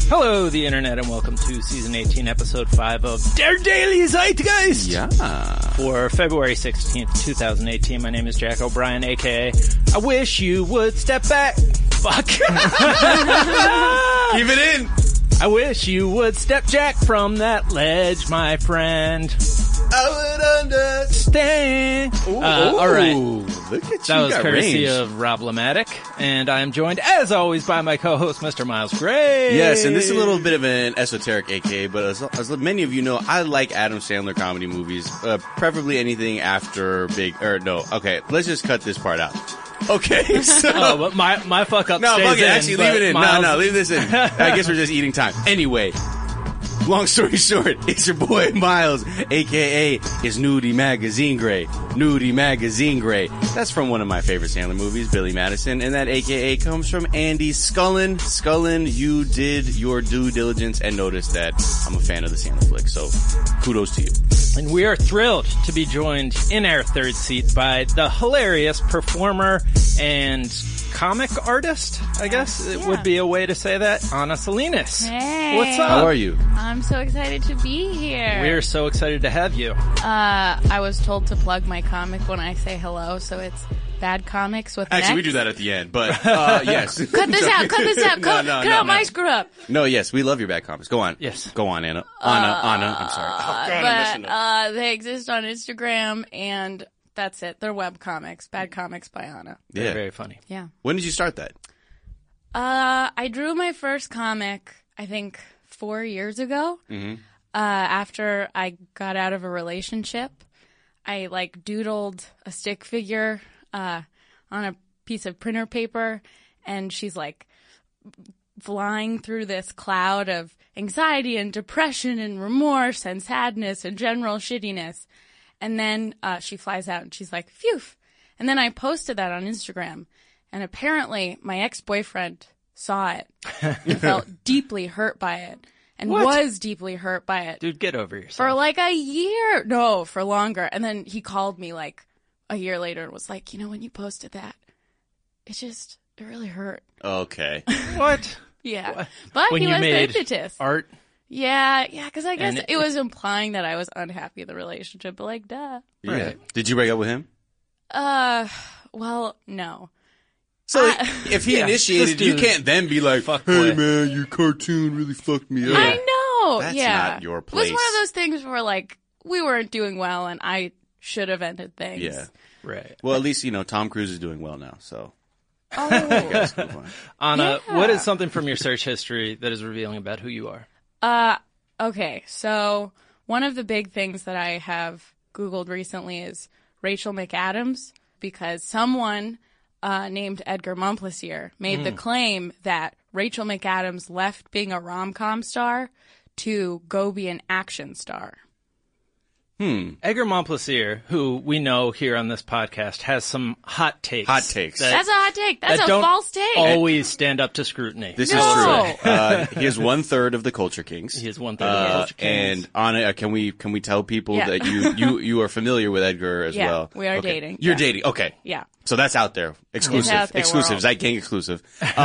Hello, the internet, and welcome to season 18, episode 5 of Der Daily Zeitgeist. Yeah. For February 16th, 2018, my name is Jack O'Brien, aka I wish you would step back. Fuck. Keep it in. I wish you would step Jack from that ledge, my friend. I would understand. All right. Look at you. That was got courtesy range. of Rob-O-Matic, and I am joined, as always, by my co-host, Mr. Miles Gray. Yes, and this is a little bit of an esoteric AKA, but as many of you know, I like Adam Sandler comedy movies, preferably anything after let's just cut this part out. Okay, so... Oh, but my fuck up No, stays fuck it, in, actually, but leave it in. Miles- No, leave this in. I guess we're just eating time. Anyway, long story short, it's your boy Miles, a.k.a. is Nudie Magazine Gray. Nudie Magazine Gray. That's from one of my favorite Sandler movies, Billy Madison, and that a.k.a. comes from Andy Scullin. Scullin, you did your due diligence and noticed that I'm a fan of the Sandler flick, so kudos to you. And we are thrilled to be joined in our third seat by the hilarious performer and comic artist, I guess it would be a way to say that, Anna Salinas. Hey. What's up? How are you? I'm so excited to be here. We're so excited to have you. I was told to plug my comic when I say hello, so it's Bad Comics with an Actually, we X. do that at the end, but, yes. Cut this out, cut out my screw up. No, yes, we love your bad comments. Go on. Yes. Go on, Anna. Anna, I'm sorry. Oh, God, I'm messing up. But, they exist on Instagram, and that's it. They're web comics. Bad Comics by Anna. Yeah. Very funny. Yeah. When did you start that? I drew my first comic, I think, 4 years ago. Mm-hmm. After I got out of a relationship, I doodled a stick figure on a piece of printer paper, and she's flying through this cloud of anxiety and depression and remorse and sadness and general shittiness. And then she flies out and she's like, phew. And then I posted that on Instagram. And apparently my ex-boyfriend saw it and felt deeply hurt by it. And was deeply hurt by it. Dude, get over yourself. For a year. No, for longer. And then he called me a year later and was like, when you posted that, it really hurt. Okay. What? Yeah. What? But When he you was the made hypnotist. art? Yeah, because I guess And it was implying that I was unhappy with the relationship, but duh. Yeah. Right. Did you break up with him? Well, no. So if he yeah, initiated, this you dude- can't then be like, Fuck hey boy. man, your cartoon really fucked me up. I know. That's yeah. not your It was place. one of those things where we weren't doing well and I should have ended things. Yeah. Right. Well, at least, Tom Cruise is doing well now, so. Oh. Guys, move on. Anna, Yeah. what is something from your search history that is revealing about who you are? Okay. So one of the big things that I have Googled recently is Rachel McAdams, because someone named Edgar Mumplacier made the claim that Rachel McAdams left being a rom-com star to go be an action star. Edgar Mumplacier, who we know here on this podcast, has some hot takes. Hot takes. That's a hot take. That's that a don't false take. always stand up to scrutiny. This No. is true. He is 1/3 of the Culture Kings. He is 1/3 of the Culture Kings. And Anna, can we tell people Yeah. that you are familiar with Edgar as Yeah, well? we are Okay. dating. You're Yeah. dating. Okay. Yeah. So that's out there. Exclusive. It's out there, Exclusive. world. Zeit Gang exclusive.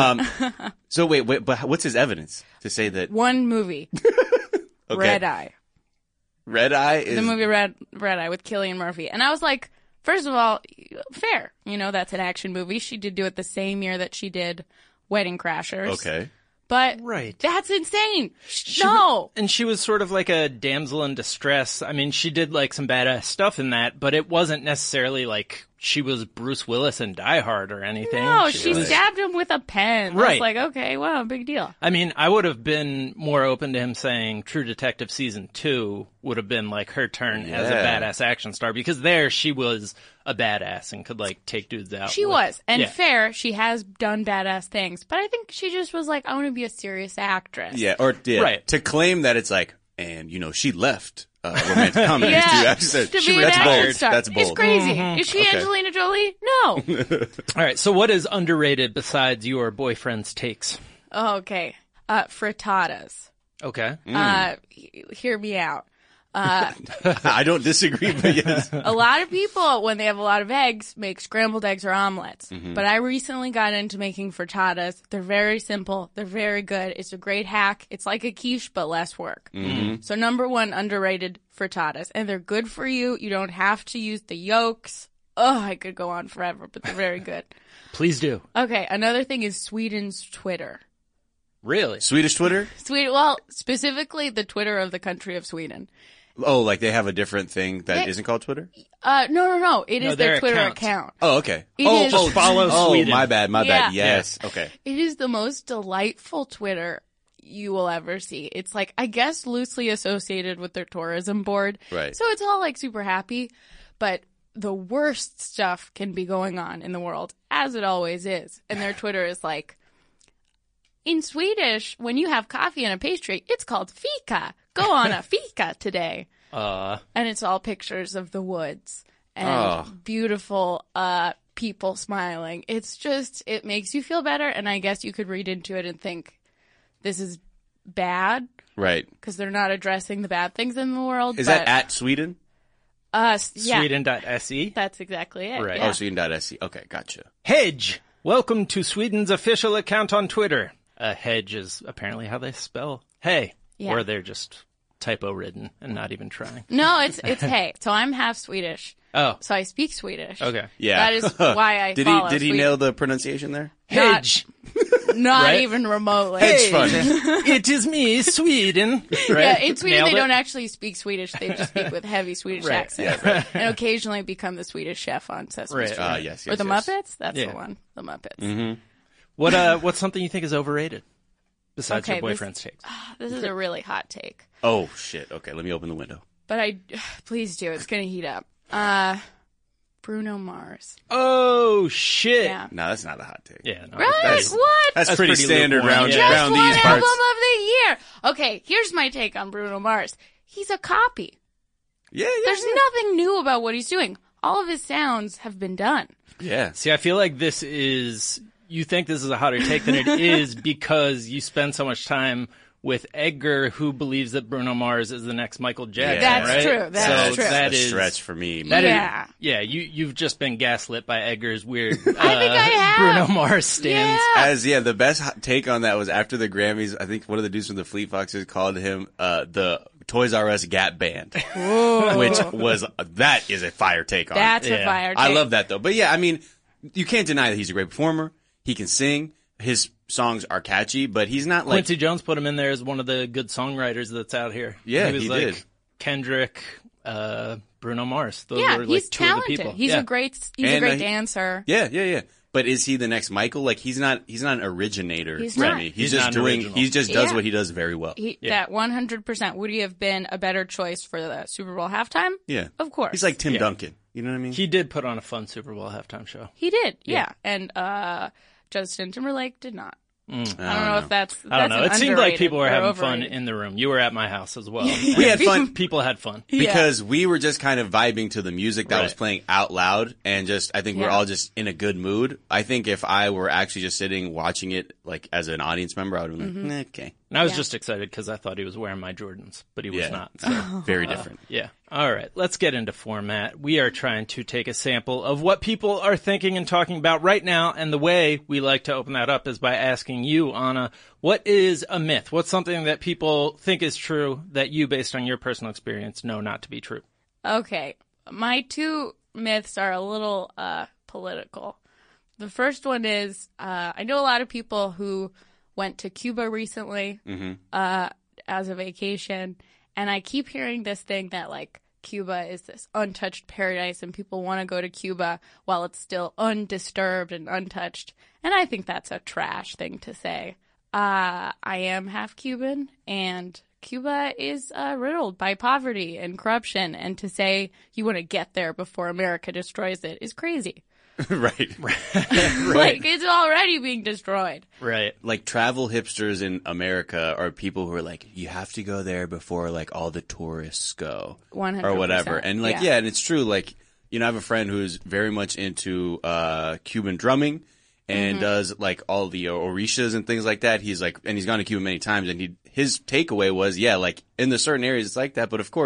So wait, but what's his evidence to say that? One movie, Okay. Red Eye. Red Eye is The movie Red Eye with Cillian Murphy. And I was like, first of all, fair. That's an action movie. She did do it the same year that she did Wedding Crashers. okay. But Right. that's insane. No. And she was sort of like a damsel in distress. I mean, she did some badass stuff in that, but it wasn't necessarily she was Bruce Willis in Die Hard or anything. No, she was- stabbed him with a pen. I Right. was like, okay, wow, big deal. I mean, I would have been more open to him saying True Detective Season 2 would have been her turn as a Yeah. badass action star, because there she was a badass and could take dudes out. She with- was. And yeah. fair, she has done badass things. But I think she just was like, I want to be a serious actress. Yeah. Or Right. to claim that it's and she left romantic comedies Yeah, to actually. to be an That's action bold. star. That's bold. It's crazy. Mm-hmm. Is she Okay. Angelina Jolie? No. All right, so what is underrated besides your boyfriend's takes? Okay. Frittatas. Okay. Hear me out. I don't disagree, but yes. A lot of people, when they have a lot of eggs, make scrambled eggs or omelets. But I recently got into making frittatas. They're very simple. They're very good. It's a great hack. It's like a quiche, but less work. So number one, underrated frittatas. And they're good for you. You don't have to use the yolks. Oh, I could go on forever, but they're very good. Please do. Okay, another thing is Sweden's Twitter. Really? Swedish Twitter? Well, specifically the Twitter of the country of Sweden. Oh, like they have a different thing that isn't called Twitter? No. It is their their Twitter accounts. account. Oh, okay. It is- Just follow Sweden. my bad. Yeah. Yes. Okay. It is the most delightful Twitter you will ever see. It's like, I guess, loosely associated with their tourism board. Right. So it's all like super happy, but the worst stuff can be going on in the world, as it always is. And their Twitter is like, in Swedish, when you have coffee and a pastry, it's called fika. Go on a fika today. And it's all pictures of the woods and beautiful people smiling. It's just, it makes you feel better. And I guess you could read into it and think, this is bad. Right. Because they're not addressing the bad things in the world. Is but, that at Sweden? yeah, Sweden.se? that's exactly it. Right. Yeah. Oh, Sweden.se. Okay, gotcha. Hedge. Welcome to Sweden's official account on Twitter. Hedge is apparently how they spell hey. Yeah. Or they're just typo-ridden and not even trying. No, it's hey. So I'm half Swedish. Oh. So I speak Swedish. Yeah. Okay. That is why I Did follow he Sweden. nail the pronunciation there? Hedge. Not Right? even remotely. Hedge fund. It is me, Sweden. Right? Yeah, in Sweden Nailed they it? don't actually speak Swedish. They just speak with heavy Swedish Right. accents. Yeah, right. And occasionally become the Swedish chef on Sesame Right. Street. Yes. Or the yes. Muppets? That's Yeah. the one. The Muppets. What's something you think is overrated? Besides Okay, your boyfriend's takes. This is a really hot take. Oh, shit. Okay, let me open the window. But please do. It's going to heat up. Bruno Mars. Oh, shit. Yeah. No, that's not a hot take. Yeah, no. Right? That's- What? That's That's pretty pretty standard lukewarm, round, yeah. round Just one these album parts. of the year. Okay, here's my take on Bruno Mars. He's a copy. Yeah. There's nothing new about what he's doing. All of his sounds have been done. Yeah. See, I feel like this is, you think this is a hotter take than it is because you spend so much time with Edgar, who believes that Bruno Mars is the next Michael Jackson. That's right? true. That's so true. That a is stretch for me. that is- Yeah. yeah, you've just been gaslit by Edgar's weird I think I have. Bruno Mars stands. Yeah. The best hot take on that was after the Grammys. I think one of the dudes from the Fleet Foxes called him the Toys R Us Gap Band, which was that is a fire take on. That's Yeah. a fire take. I love that though. But yeah, I mean, you can't deny that he's a great performer. He can sing. His songs are catchy, but he's not like Quincy Jones put him in there as one of the good songwriters that's out here. Yeah, he was he like did. Kendrick, Bruno Mars. Those Yeah, were like he's two of the talented. people. He's Yeah. a great And, dancer. Yeah. But is he the next Michael? Like he's not an originator He's to not. me. He's just not doing. original. He just does Yeah. what he does very well. That 100%. Would he have been a better choice for the Super Bowl halftime? Yeah, Of course. He's like Tim Yeah. Duncan. You know what I mean? He did put on a fun Super Bowl halftime show. He did, yeah. And Justin Timberlake did not. I don't know if that's I don't know. It seemed like people were having fun overrated. in the room. You were at my house as well. We had fun People had fun. because we were just kind of vibing to the music that was Right. playing out loud, and just I think we're Yeah. all just in a good mood. I think if I were actually just sitting watching it like as an audience member, I would have been Mm-hmm. like, okay, And I was Yeah. just excited because I thought he was wearing my Jordans, but he was yeah, not. very different. Yeah. All right. Let's get into format. We are trying to take a sample of what people are thinking and talking about right now. And the way we like to open that up is by asking you, Anna, what is a myth? What's something that people think is true that you, based on your personal experience, know not to be true? Okay. My two myths are a little political. The first one is I know a lot of people who went to Cuba recently as a vacation, and I keep hearing this thing that, like, Cuba is this untouched paradise and people want to go to Cuba while it's still undisturbed and untouched. And I think that's a trash thing to say. I am half Cuban, and Cuba is riddled by poverty and corruption, and to say you want to get there before America destroys it is crazy. right. Like, it's already being destroyed. Right. Like travel hipsters in America are people who are like, you have to go there before like all the tourists go 100%. or whatever. And like, Yeah. yeah, and it's true. Like, you know, I have a friend who's very much into, Cuban drumming and does like all the orishas and things like that. He's like, and he's gone to Cuba many times, and his takeaway was, yeah, like in the certain areas it's like that, but of course,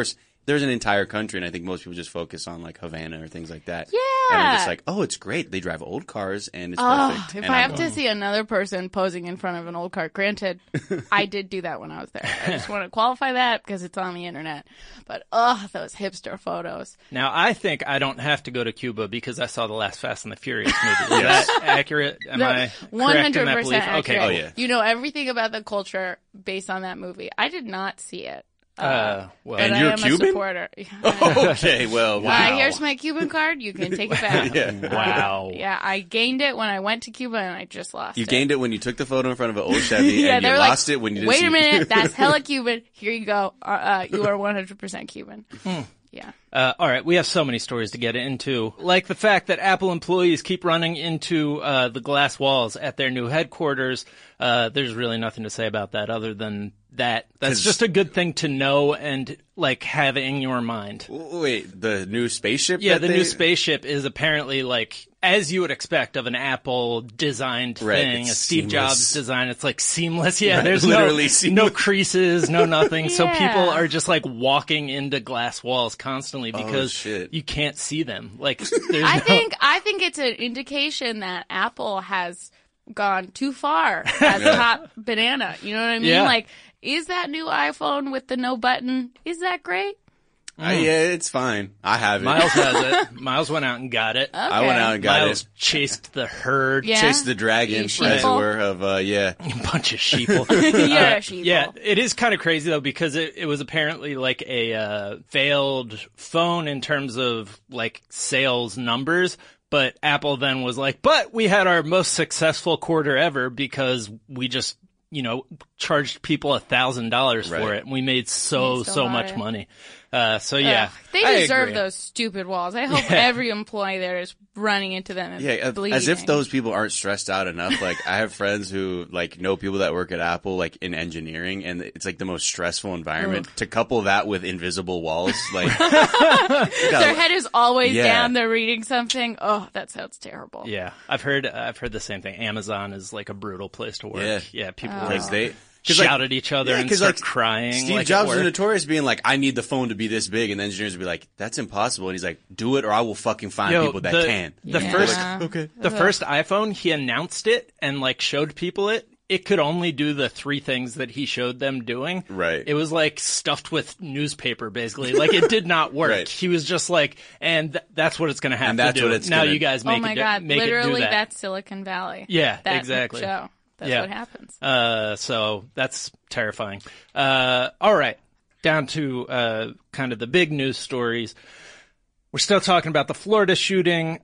there's an entire country, and I think most people just focus on like Havana or things like that. Yeah. And I'm just like, oh, it's great. They drive old cars, and it's perfect. If And I I'm have to going, see another person posing in front of an old car, granted, I did do that when I was there. I just want to qualify that because it's on the internet. But those hipster photos. Now, I think I don't have to go to Cuba because I saw the last Fast and the Furious movie. Is that accurate? Am I correct in that 100% belief? accurate. Okay. Oh, yeah. You know everything about the culture based on that movie. I did not see it. Well, But And I you're am Cuban? a supporter. okay, well, wow. Here's my Cuban card. You can take it back. wow. Yeah, I gained it when I went to Cuba and I just lost it. You gained it when you took the photo in front of an old Chevy, Yeah, and they you were lost like, it when you didn't wait see a minute, that's hella Cuban. Here you go. You are 100% Cuban. Yeah. All right, we have so many stories to get into, like the fact that Apple employees keep running into the glass walls at their new headquarters. There's really nothing to say about that other than that. That's just a good thing to know and like have in your mind. Wait, the new spaceship? Yeah, that the new spaceship is apparently like, as you would expect of an Apple designed Right, thing, a it's Steve seamless. Jobs design. It's like seamless. Yeah, Right, there's literally no seamless. creases, no nothing. So Yeah. people are just like walking into glass walls constantly because shit. you can't see them. Like, there's I think it's an indication that Apple has gone too far as top banana. You know what I mean? Yeah. Like, is that new iPhone with the no button, is that great? Yeah, it's fine. I have it. Miles has it. Miles went out and got it. I went out and got Miles it. chased the herd. Yeah. Chased the dragon, You as it sheeple. were, of, yeah. A bunch of sheeple. You're a sheeple. Yeah, it is kind of crazy though because it was apparently like a failed phone in terms of like sales numbers. But Apple then was like, but we had our most successful quarter ever because we just, charged people $1,000 for Right. it. And we made so still bought much it. money. So yeah. Ugh, they I deserve agree. those stupid walls. I hope Yeah. every employee there is running into them and Yeah, bleeding. as if those people aren't stressed out enough. Like, I have friends who, like, know people that work at Apple, like, in engineering, and it's, like, the most stressful environment. To couple that with invisible walls, like... Their head is always Yeah. down. They're reading something. Oh, that sounds terrible. Yeah, I've heard the same thing. Amazon is like a brutal place to work. Yeah, people Because they... shout at each other and 'cause, start like, crying. Steve like, Jobs at was work. notorious being like, I need the phone to be this big, and the engineers would be like, that's impossible. And he's like, do it or I will fucking find people that can. The Yeah. first, Okay. the first iPhone, he announced it and like showed people it. It could only do the three things that he showed them doing. Right. It was like stuffed with newspaper, basically. Like it did not work. Right. He was just like, and that's what it's going to have And to that's do. what it's now gonna- you guys make Oh my it. God! Make Literally, it do that. that's Silicon Valley. Yeah, that exactly. Show. That's Yeah. what happens. So that's terrifying. All right. Down to kind of the big news stories. We're still talking about the Florida shooting.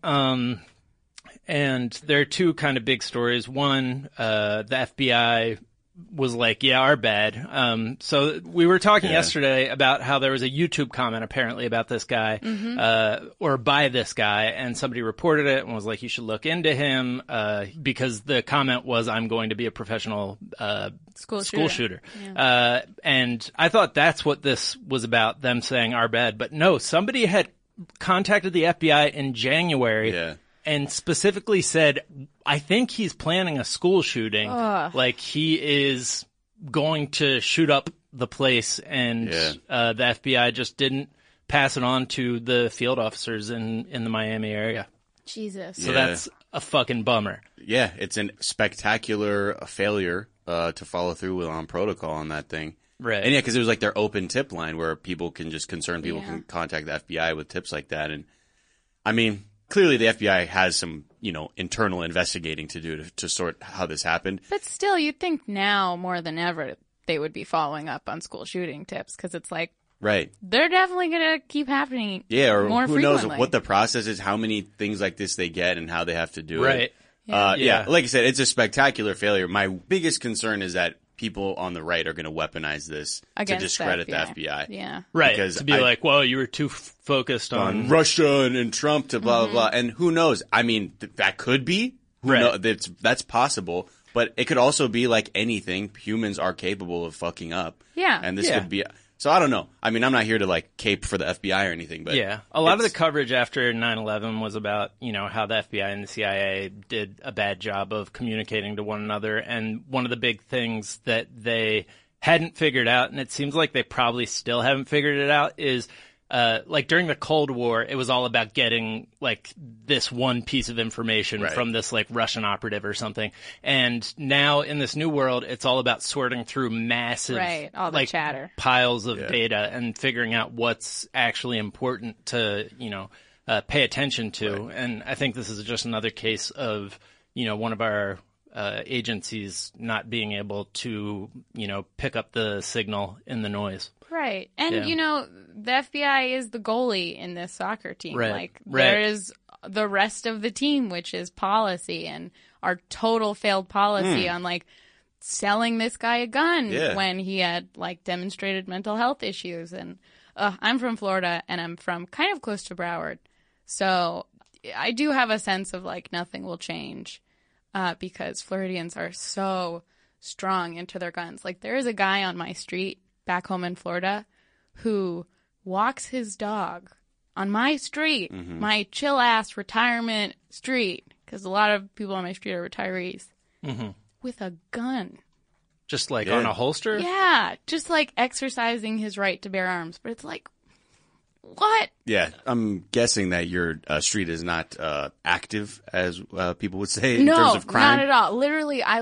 And there are two kind of big stories. One, the FBI was like, yeah, our bad. So we were talking yesterday about how there was a YouTube comment apparently about this guy, or by this guy, and somebody reported it and was like, you should look into him, because the comment was, I'm going to be a professional, School shooter. And I thought that's what this was about, them saying our bad. But no, somebody had contacted the FBI in January. Yeah. And specifically said, I think he's planning a school shooting. Like he is going to shoot up the place, and the FBI just didn't pass it on to the field officers in the Miami area. Jesus. So that's a fucking bummer. Yeah, it's a spectacular failure to follow through on protocol on that thing. Right. And yeah, because it was like their open tip line where concerned people Yeah. can contact the FBI with tips like that. And I mean, clearly the FBI has some, internal investigating to do to sort how this happened. But still, you'd think now more than ever they would be following up on school shooting tips because it's like Right. they're definitely going to keep happening. Yeah, or more who knows frequently. what the process is, how many things like this they get and how they have to do it. Right. Yeah, like I said, it's a spectacular failure. My biggest concern is that people on the right are going to weaponize this Against to discredit the FBI. FBI. Yeah. Right. Because to be I- like, well, you were too focused On on. Russia and Trump to blah, Mm-hmm. blah, blah. And who knows? I mean, that could be. Right. That's possible. But it could also be like anything. Humans are capable of fucking up. Yeah. And this Yeah. could be. So I don't know. I mean, I'm not here to like cape for the FBI or anything, but. Yeah. A lot of the it's- coverage after 9/11 was about, how the FBI and the CIA did a bad job of communicating to one another. And one of the big things that they hadn't figured out, and it seems like they probably still haven't figured it out, is like during the Cold War, it was all about getting like this one piece of information from this like Russian operative or something. And now in this new world, it's all about sorting through massive all the like chatter, piles of data and figuring out what's actually important to, pay attention to. And I think this is just another case of, one of our agencies not being able to, pick up the signal in the noise. Right. And, the FBI is the goalie in this soccer team. Right. Like, there is the rest of the team, which is policy and our total failed policy on, like, selling this guy a gun when he had, like, demonstrated mental health issues. And I'm from Florida, and I'm from kind of close to Broward. So I do have a sense of, like, nothing will change because Floridians are so strong into their guns. Like, there is a guy on my street back home in Florida who walks his dog on my street, my chill-ass retirement street, because a lot of people on my street are retirees, with a gun. Just like on a holster? Yeah, just like exercising his right to bear arms. But it's like, what? Yeah, I'm guessing that your street is not active, as people would say, in terms of crime. No, not at all. Literally, I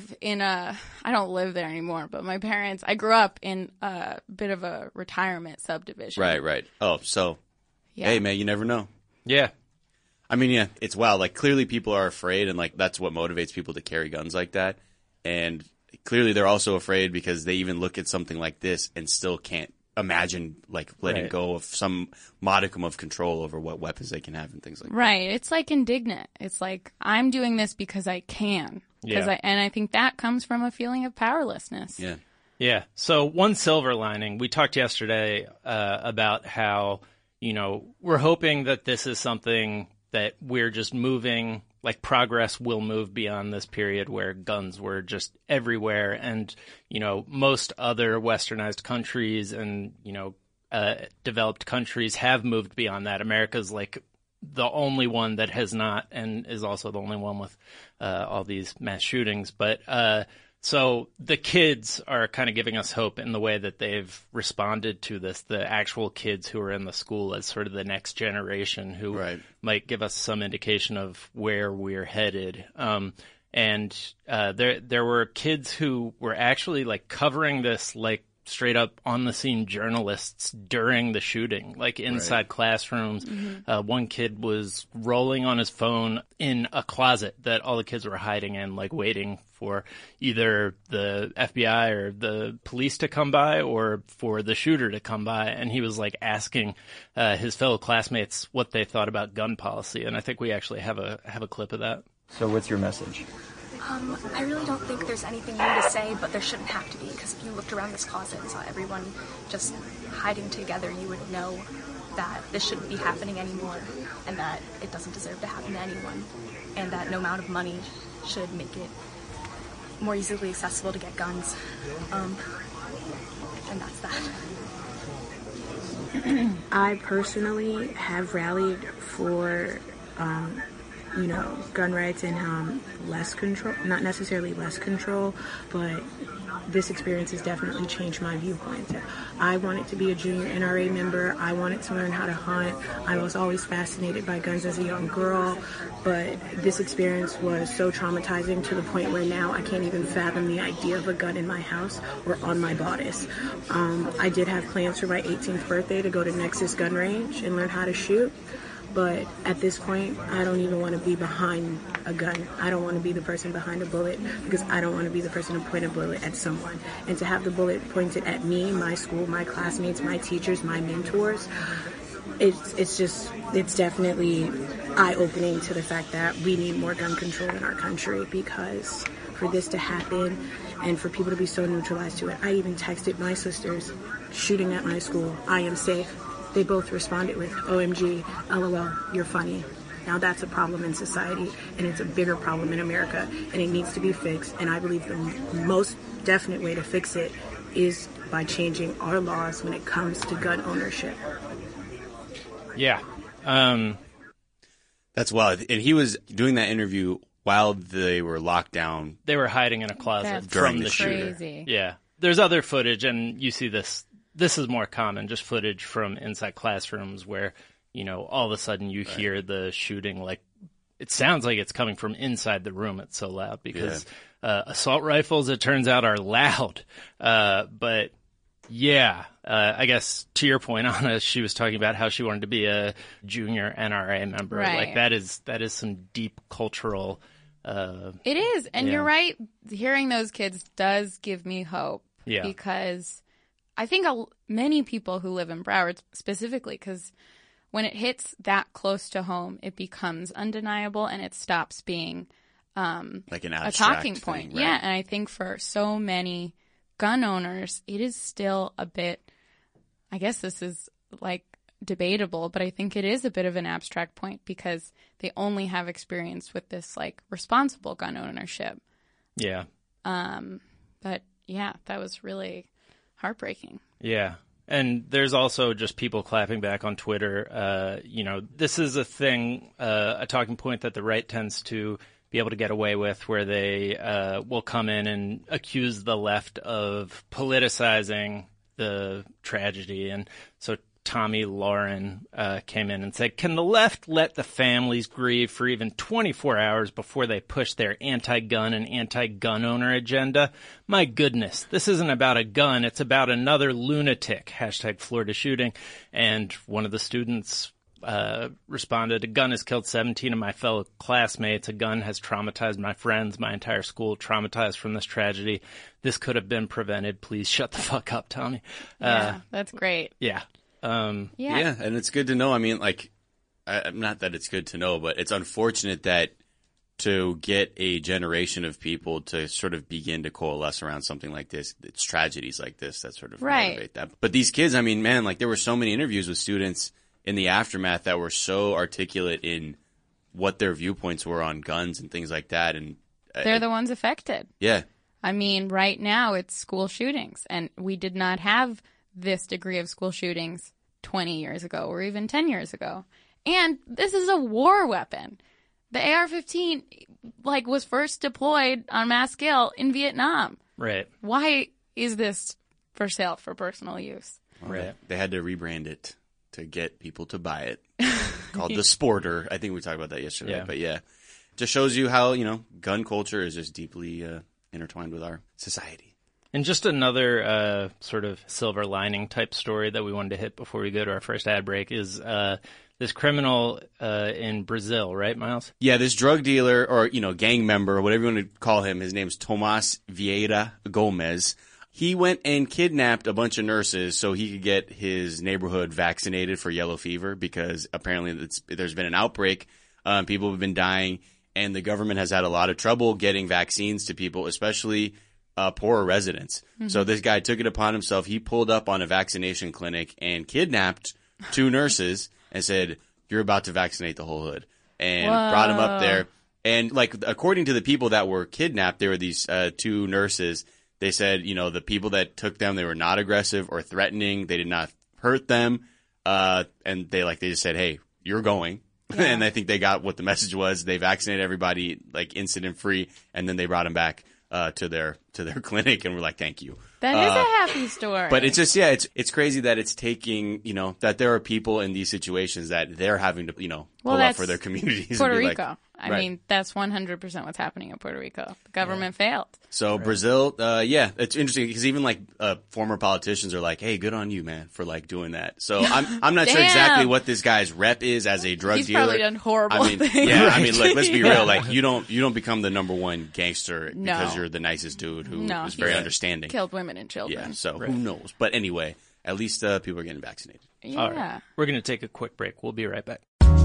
don't live there anymore, but my parents, I grew up in a bit of a retirement subdivision. Right. Oh, so, hey, man, you never know. Yeah. I mean, yeah, it's wild. Like, clearly people are afraid, and, like, that's what motivates people to carry guns like that. And clearly they're also afraid because they even look at something like this and still can't imagine like letting go of some modicum of control over what weapons they can have and things like that. Right. It's like indignant. It's like, I'm doing this because I can. And I think that comes from a feeling of powerlessness. Yeah. Yeah. So one silver lining, we talked yesterday about how, we're hoping that this is something that we're just moving, like progress will move beyond this period where guns were just everywhere. And, most other westernized countries and, developed countries have moved beyond that. America's like the only one that has not, and is also the only one with all these mass shootings. But so the kids are kind of giving us hope in the way that they've responded to this, the actual kids who are in the school as sort of the next generation who might give us some indication of where we're headed. And there were kids who were actually like covering this like straight up on the scene journalists during the shooting, like inside classrooms. One kid was rolling on his phone in a closet that all the kids were hiding in, like waiting for either the FBI or the police to come by or for the shooter to come by. And he was like asking his fellow classmates what they thought about gun policy. And I think we actually have a clip of that. So what's your message? I really don't think there's anything new to say, but there shouldn't have to be, because if you looked around this closet and saw everyone just hiding together, you would know that this shouldn't be happening anymore, and that it doesn't deserve to happen to anyone, and that no amount of money should make it more easily accessible to get guns. And that's that. I personally have rallied for gun rights and less control, not necessarily less control, but this experience has definitely changed my viewpoint. I wanted to be a junior NRA member. I wanted to learn how to hunt. I was always fascinated by guns as a young girl, but this experience was so traumatizing to the point where now I can't even fathom the idea of a gun in my house or on my bodice. I did have plans for my 18th birthday to go to Nexus Gun Range and learn how to shoot. But at this point, I don't even want to be behind a gun. I don't want to be the person behind a bullet because I don't want to be the person to point a bullet at someone. And to have the bullet pointed at me, my school, my classmates, my teachers, my mentors, it's definitely eye-opening to the fact that we need more gun control in our country, because for this to happen and for people to be so neutralized to it. I even texted my sisters, shooting at my school, I am safe. They both responded with, OMG, LOL, you're funny. Now that's a problem in society, and it's a bigger problem in America, and it needs to be fixed. And I believe the most definite way to fix it is by changing our laws when it comes to gun ownership. Yeah. That's wild. And he was doing that interview while they were locked down. They were hiding in a closet That's from the shooter. crazy. Yeah. There's other footage, and you see this this is more common, just footage from inside classrooms where, all of a sudden you hear the shooting, like, it sounds like it's coming from inside the room. It's so loud because assault rifles, it turns out, are loud. But yeah, I guess to your point, Anna, she was talking about how she wanted to be a junior NRA member. Right. Like that is some deep cultural. It is, and you're right. Hearing those kids does give me hope. Yeah. Because I think many people who live in Broward specifically, because when it hits that close to home, it becomes undeniable and it stops being like an a abstract talking thing, point. right? Yeah, and I think for so many gun owners, it is still a bit, I guess this is like debatable, but I think it is a bit of an abstract point because they only have experience with this like responsible gun ownership. Yeah. But yeah, that was really heartbreaking. Yeah. And there's also just people clapping back on Twitter. This is a thing, a talking point that the right tends to be able to get away with, where they will come in and accuse the left of politicizing the tragedy. And so Tommy Lauren came in and said, "Can the left let the families grieve for even 24 hours before they push their anti-gun and anti-gun owner agenda? My goodness, this isn't about a gun. It's about another lunatic." Hashtag Florida shooting. And one of the students responded, "A gun has killed 17 of my fellow classmates. A gun has traumatized my friends, my entire school, traumatized from this tragedy. This could have been prevented. Please shut the fuck up, Tommy." Yeah, that's great. Yeah. Yeah, and it's good to know. I mean, like, not that it's good to know, but it's unfortunate that to get a generation of people to sort of begin to coalesce around something like this, it's tragedies like this that sort of motivate that. But these kids, I mean, man, like there were so many interviews with students in the aftermath that were so articulate in what their viewpoints were on guns and things like that. And they're the ones affected. Yeah. I mean, right now it's school shootings, and we did not have this degree of school shootings 20 years ago or even 10 years ago. And this is a war weapon. The AR-15 was first deployed on mass scale in Vietnam. Right. Why is this for sale for personal use? Right. They had to rebrand it to get people to buy it. Called the Sporter. I think we talked about that yesterday. Yeah. But yeah, just shows you how, gun culture is just deeply intertwined with our society. And just another sort of silver lining type story that we wanted to hit before we go to our first ad break is this criminal in Brazil, right, Miles? Yeah, this drug dealer or, gang member, or whatever you want to call him, his name's Tomas Vieira Gomez. He went and kidnapped a bunch of nurses so he could get his neighborhood vaccinated for yellow fever because apparently there's been an outbreak. People have been dying, and the government has had a lot of trouble getting vaccines to people, especially poorer residents. Mm-hmm. So this guy took it upon himself. He pulled up on a vaccination clinic and kidnapped 2 nurses and said, "You're about to vaccinate the whole hood," and brought him up there. And according to the people that were kidnapped, there were these 2 nurses. They said, the people that took them, they were not aggressive or threatening. They did not hurt them. And they just said, "Hey, you're going." Yeah. And I think they got what the message was. They vaccinated everybody incident free. And then they brought them back to their clinic, and we're like, "Thank you." That is a happy story. But it's just, it's crazy that it's taking, that there are people in these situations that they're having to, pull up for their communities. Puerto and be Rico. I mean, that's 100% what's happening in Puerto Rico. The government failed. So Brazil, it's interesting because even former politicians are like, "Hey, good on you, man, for doing that." So I'm not sure exactly what this guy's rep is as a drug He's dealer. He's probably done horrible things. Yeah, I mean, look, let's be real. You don't become the number one gangster because you're the nicest dude who is very understanding. Killed women and children. Yeah, so who knows? But anyway, at least people are getting vaccinated. Yeah. All right. We're going to take a quick break. We'll be right back.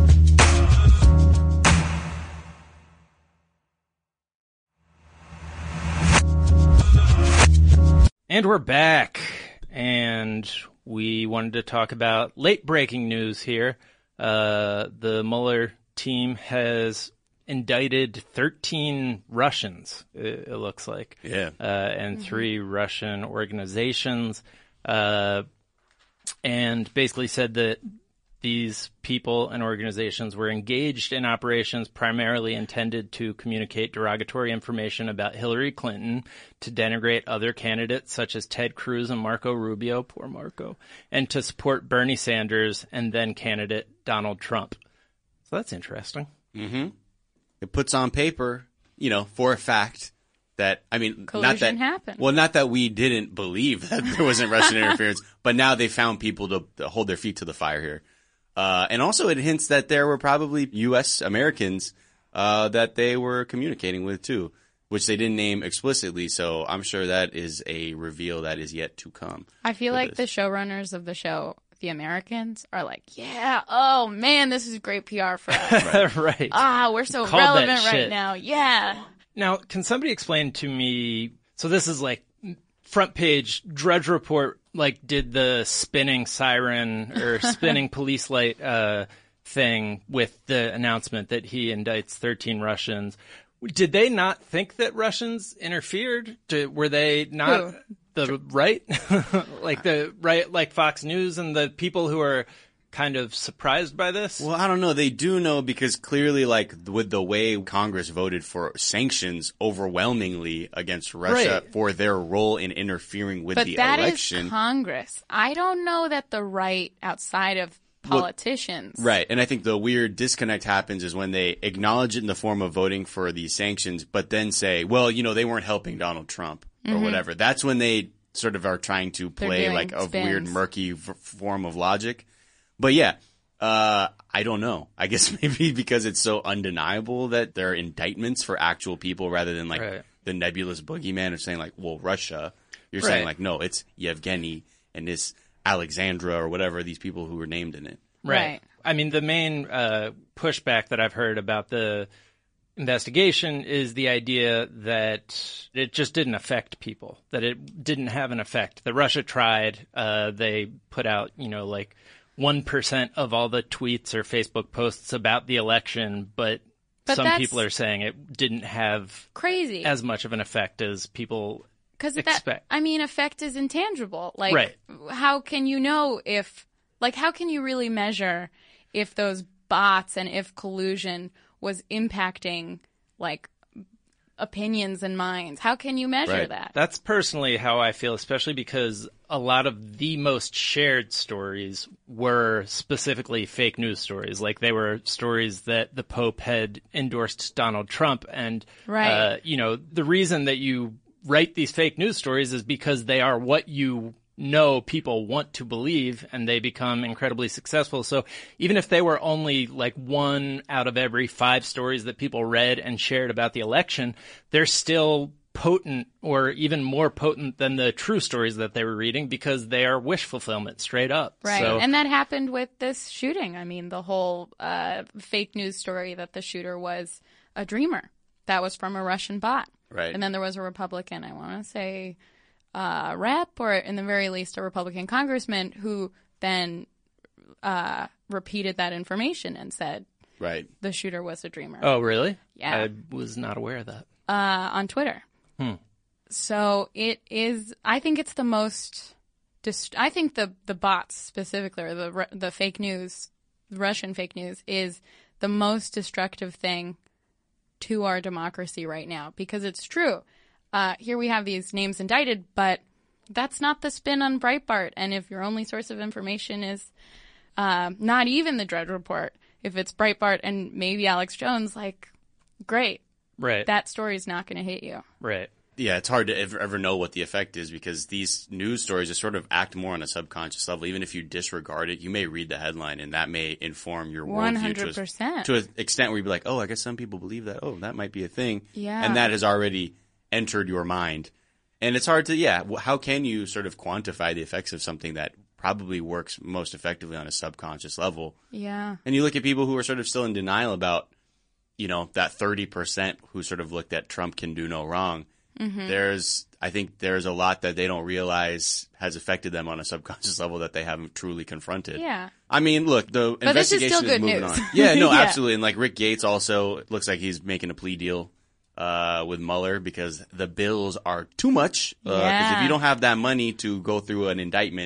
And we're back, and we wanted to talk about late breaking news here. The Mueller team has indicted 13 Russians, it looks like. Yeah. And 3 Russian organizations, and basically said that these people and organizations were engaged in operations primarily intended to communicate derogatory information about Hillary Clinton, to denigrate other candidates such as Ted Cruz and Marco Rubio, poor Marco, and to support Bernie Sanders and then candidate Donald Trump. So that's interesting. Mm-hmm. It puts on paper, for a fact that, collusion happened. Well, not that we didn't believe that there wasn't Russian interference, but now they found people to hold their feet to the fire here. And also it hints that there were probably U.S. Americans that they were communicating with too, which they didn't name explicitly. So I'm sure that is a reveal that is yet to come. I feel like the showrunners of the show, the Americans, are like, yeah, oh man, this is great PR for us. Right. We're so Called relevant that right shit. now. Yeah. Now, can somebody explain to me, so this is like front page Drudge Report, like did the spinning siren or spinning police light thing with the announcement that he indicts 13 Russians. Did they not think that Russians interfered? Were they not the right? like Fox News and the people who are kind of surprised by this? Well, I don't know. They do know because clearly, with the way Congress voted for sanctions overwhelmingly against Russia for their role in interfering with the election. But that is Congress. I don't know that the right outside of politicians. Right. And I think the weird disconnect happens is when they acknowledge it in the form of voting for these sanctions, but then say, well, they weren't helping Donald Trump or whatever. That's when they sort of are trying to play like a weird, murky form of logic. But yeah, I don't know. I guess maybe because it's so undeniable that there are indictments for actual people rather than the nebulous boogeyman of saying like, well, Russia. You're saying like, no, it's Yevgeny and this Alexandra or whatever, these people who were named in it. Right. I mean, the main pushback that I've heard about the investigation is the idea that it just didn't affect people, that it didn't have an effect. That Russia tried. They put out, 1% of all the tweets or Facebook posts about the election, but some people are saying it didn't have crazy as much of an effect as people expect. Effect is intangible. How can you know how can you really measure if those bots and if collusion was impacting, opinions and minds? How can you measure that? That's personally how I feel, especially because a lot of the most shared stories were specifically fake news stories. Like they were stories that the Pope had endorsed Donald Trump. And, the reason that you write these fake news stories is because they are what people want to believe, and they become incredibly successful. So even if they were only 1 out of every 5 stories that people read and shared about the election, they're still potent, or even more potent than the true stories that they were reading, because they are wish fulfillment straight up. Right. So, and that happened with this shooting. I mean, the whole fake news story that the shooter was a dreamer. That was from a Russian bot. Right. And then there was a Republican, I want to say, rep, or in the very least a Republican congressman, who then repeated that information and said the shooter was a dreamer. Oh, really? Yeah. I was not aware of that. On Twitter. So it is, I think it's the most, I think the bots specifically, or the fake news, Russian fake news, is the most destructive thing to our democracy right now, because it's true. Here we have these names indicted, but that's not the spin on Breitbart. And if your only source of information is not even the Drudge Report, if it's Breitbart and maybe Alex Jones, great. Right. That story is not going to hit you. Right. Yeah, it's hard to ever know what the effect is, because these news stories just sort of act more on a subconscious level. Even if you disregard it, you may read the headline and that may inform your worldview 100%. to an extent where you'd be like, oh, I guess some people believe that. Oh, that might be a thing. Yeah. And that has already entered your mind. And it's hard to, how can you sort of quantify the effects of something that probably works most effectively on a subconscious level? Yeah. And you look at people who are sort of still in denial about, that 30% who sort of looked at Trump can do no wrong. Mm-hmm. I think there's a lot that they don't realize has affected them on a subconscious level that they haven't truly confronted. Yeah. I mean, look, the but investigation this is, still moving good news. on. Yeah, no, absolutely. And Rick Gates also looks like he's making a plea deal with Mueller because the bills are too much. Because if you don't have that money to go through an indictment,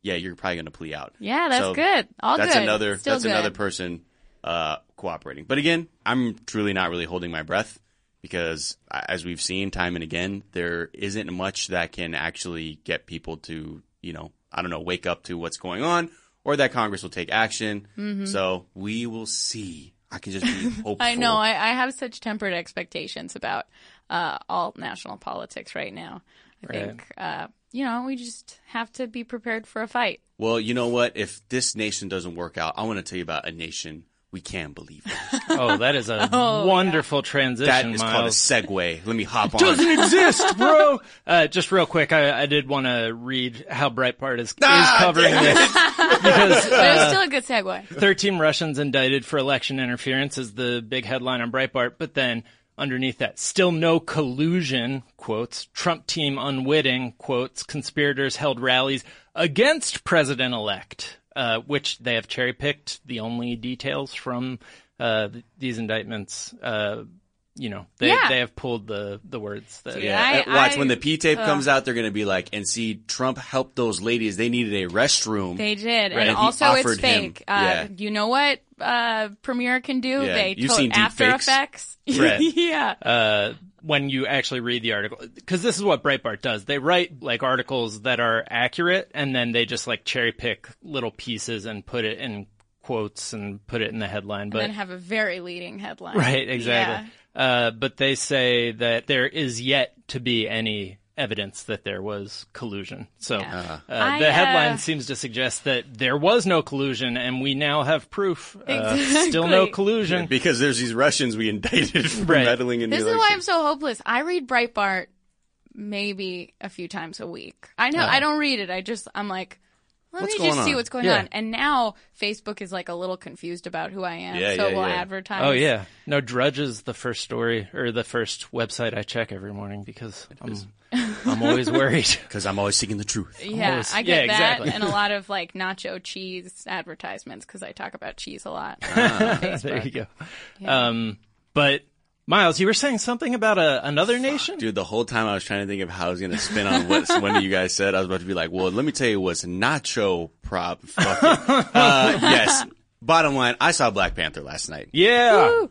yeah, you're probably going to plea out. Yeah, that's So good. All that's good. another Still that's good. another person cooperating. But again, I'm truly not really holding my breath because, as we've seen time and again, there isn't much that can actually get people to, I don't know, wake up to what's going on, or that Congress will take action. Mm-hmm. So we will see. I can just be hopeful. I know. I have such tempered expectations about all national politics right now. I think, we just have to be prepared for a fight. Well, you know what? If this nation doesn't work out, I want to tell you about a nation we can believe in. Oh, that is a wonderful transition, That is Miles. called a segue. Let me hop on. Doesn't exist, bro. Just real quick, I did want to read how Breitbart is covering this because But it was still a good segue. 13 Russians indicted for election interference is the big headline on Breitbart, but then underneath that, still no collusion, quotes, Trump team unwitting, quotes, conspirators held rallies against president-elect, which they have cherry-picked the only details from these indictments. They have pulled the words that Watch, when the P-tape comes out, they're going to be like, and see, Trump helped those ladies. They needed a restroom. They did. Right. And He also it's offered him- fake. yeah. You know what Premiere can do? Yeah. They You've told seen deep After fakes? Effects. Right. Yeah. when you actually read the article, because this is what Breitbart does. They write like articles that are accurate, and then they just like cherry pick little pieces and put it in quotes and put it in the headline. But And then have a very leading headline. right, exactly. But they say that there is yet to be any evidence that there was collusion. So Yeah. the headline seems to suggest that there was no collusion, and we now have proof. Still no Exactly. collusion. Because there's these Russians we indicted for Right. meddling in the This is election. why I'm so hopeless. I read Breitbart maybe a few times a week. I know I don't read it. I'm like, let What's me going just see on? what's going Yeah. on. And now Facebook is like a little confused about who I am. Yeah, so yeah, we'll yeah. advertise. Oh yeah, no. Drudge is the first story or the first website I check every morning because I'm always worried. Because I'm always seeking the truth. Yeah, Always. I get Yeah, that exactly. and a lot of like nacho cheese advertisements because I talk about cheese a lot on Facebook. There you go. But Miles, you were saying something about another nation? Dude, the whole time I was trying to think of how I was going to spin on what one of you guys said. I was about to be like, well, let me tell you what's nacho prop. Yes. Bottom line, I saw Black Panther last night. Yeah.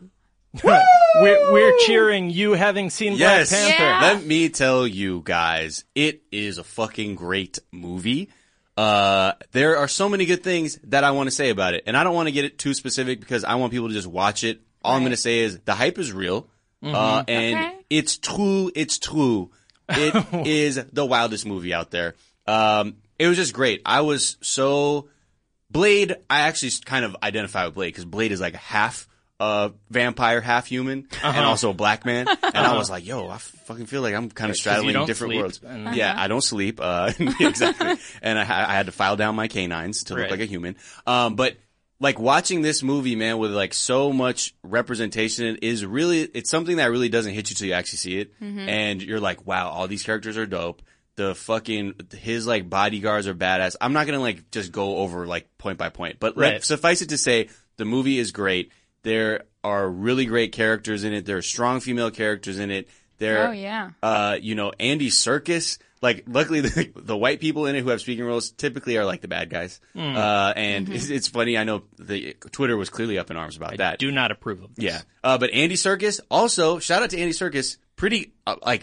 We're cheering you having seen Yes. Black Panther. Yeah. Let me tell you guys, it is a fucking great movie. There are so many good things that I want to say about it. And I don't want to get it too specific because I want people to just watch it. All I'm going to say is the hype is real. And Okay. it's true. It's true. It is the wildest movie out there. It was just great. I was so Blade. I actually kind of identify with Blade because Blade is like half vampire, half human, and also a black man. And I was like, yo, I fucking feel like I'm kind of straddling don't different sleep, worlds. and- Yeah, I don't sleep. Exactly. And I had to file down my canines to look Right. like a human. But like watching this movie, man, with like so much representation is really, it's something that really doesn't hit you till you actually see it. And you're like, wow, all these characters are dope. His like bodyguards are badass. I'm not going to like just go over like point by point, but Right. suffice it to say, the movie is great. There are really great characters in it. There are strong female characters in it. There, Oh, yeah. Andy Serkis. Like, luckily, the white people in it who have speaking roles typically are like the bad guys. And it's funny. I know the Twitter was clearly up in arms about that. Do not approve of this. Yeah. But Andy Serkis, also, shout out to Andy Serkis. Pretty,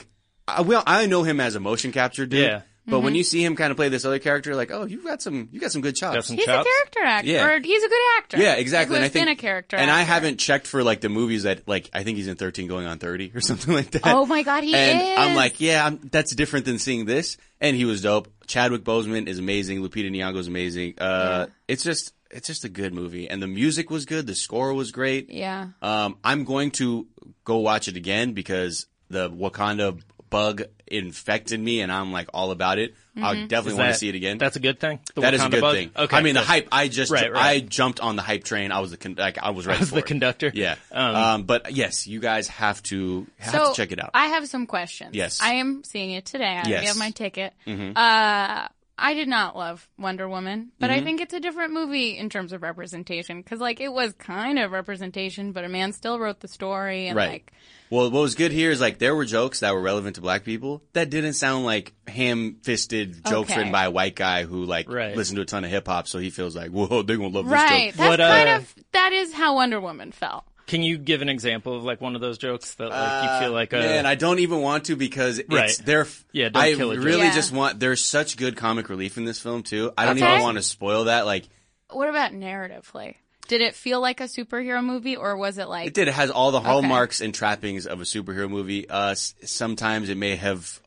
I know him as a motion capture dude. Yeah. But when you see him kind of play this other character, like, oh, you got some good chops. Got some He's chops. a character actor. Yeah. Or he's a good actor. Yeah, exactly. Who And I has think, been a character and actor. I haven't checked for like the movies that like I think he's in 13 going on 30 or something like that. Oh my God, he and is. I'm like, yeah, that's different than seeing this. And he was dope. Chadwick Boseman is amazing. Lupita Nyong'o is amazing. It's just a good movie, and the music was good. The score was great. Yeah. I'm going to go watch it again because the Wakanda bug infected me, and I'm like all about it. I definitely want to see it again. That's a good thing. The That is a Wakanda good bug? thing. Okay, I mean, the good. hype. I Right. I jumped on the hype train. I was I was ready. was for the it. conductor? Yeah. But yes, you guys have to So check it out. I have some questions. Yes. I am seeing it today. I already Yes. have my ticket. I did not love Wonder Woman, but I think it's a different movie in terms of representation. Because, like, it was kind of representation, but a man still wrote the story. And, Right. like, Well, what was good here is, like, there were jokes that were relevant to black people that didn't sound like ham-fisted jokes Okay. written by a white guy who, like, Right. listened to a ton of hip-hop, so he feels like, whoa, they're gonna love this right. joke. That's What, kind of, that is how Wonder Woman felt. Can you give an example of like one of those jokes that like you feel like Man, I don't even want to because it's Right. they're. Yeah, don't I kill a joke. really Yeah. just want. There's such good comic relief in this film too. I don't Okay. even want to spoil that. Like What about narratively? Did it feel like a superhero movie, or was it like... it did. It has all the hallmarks and trappings of a superhero movie. Sometimes it may have,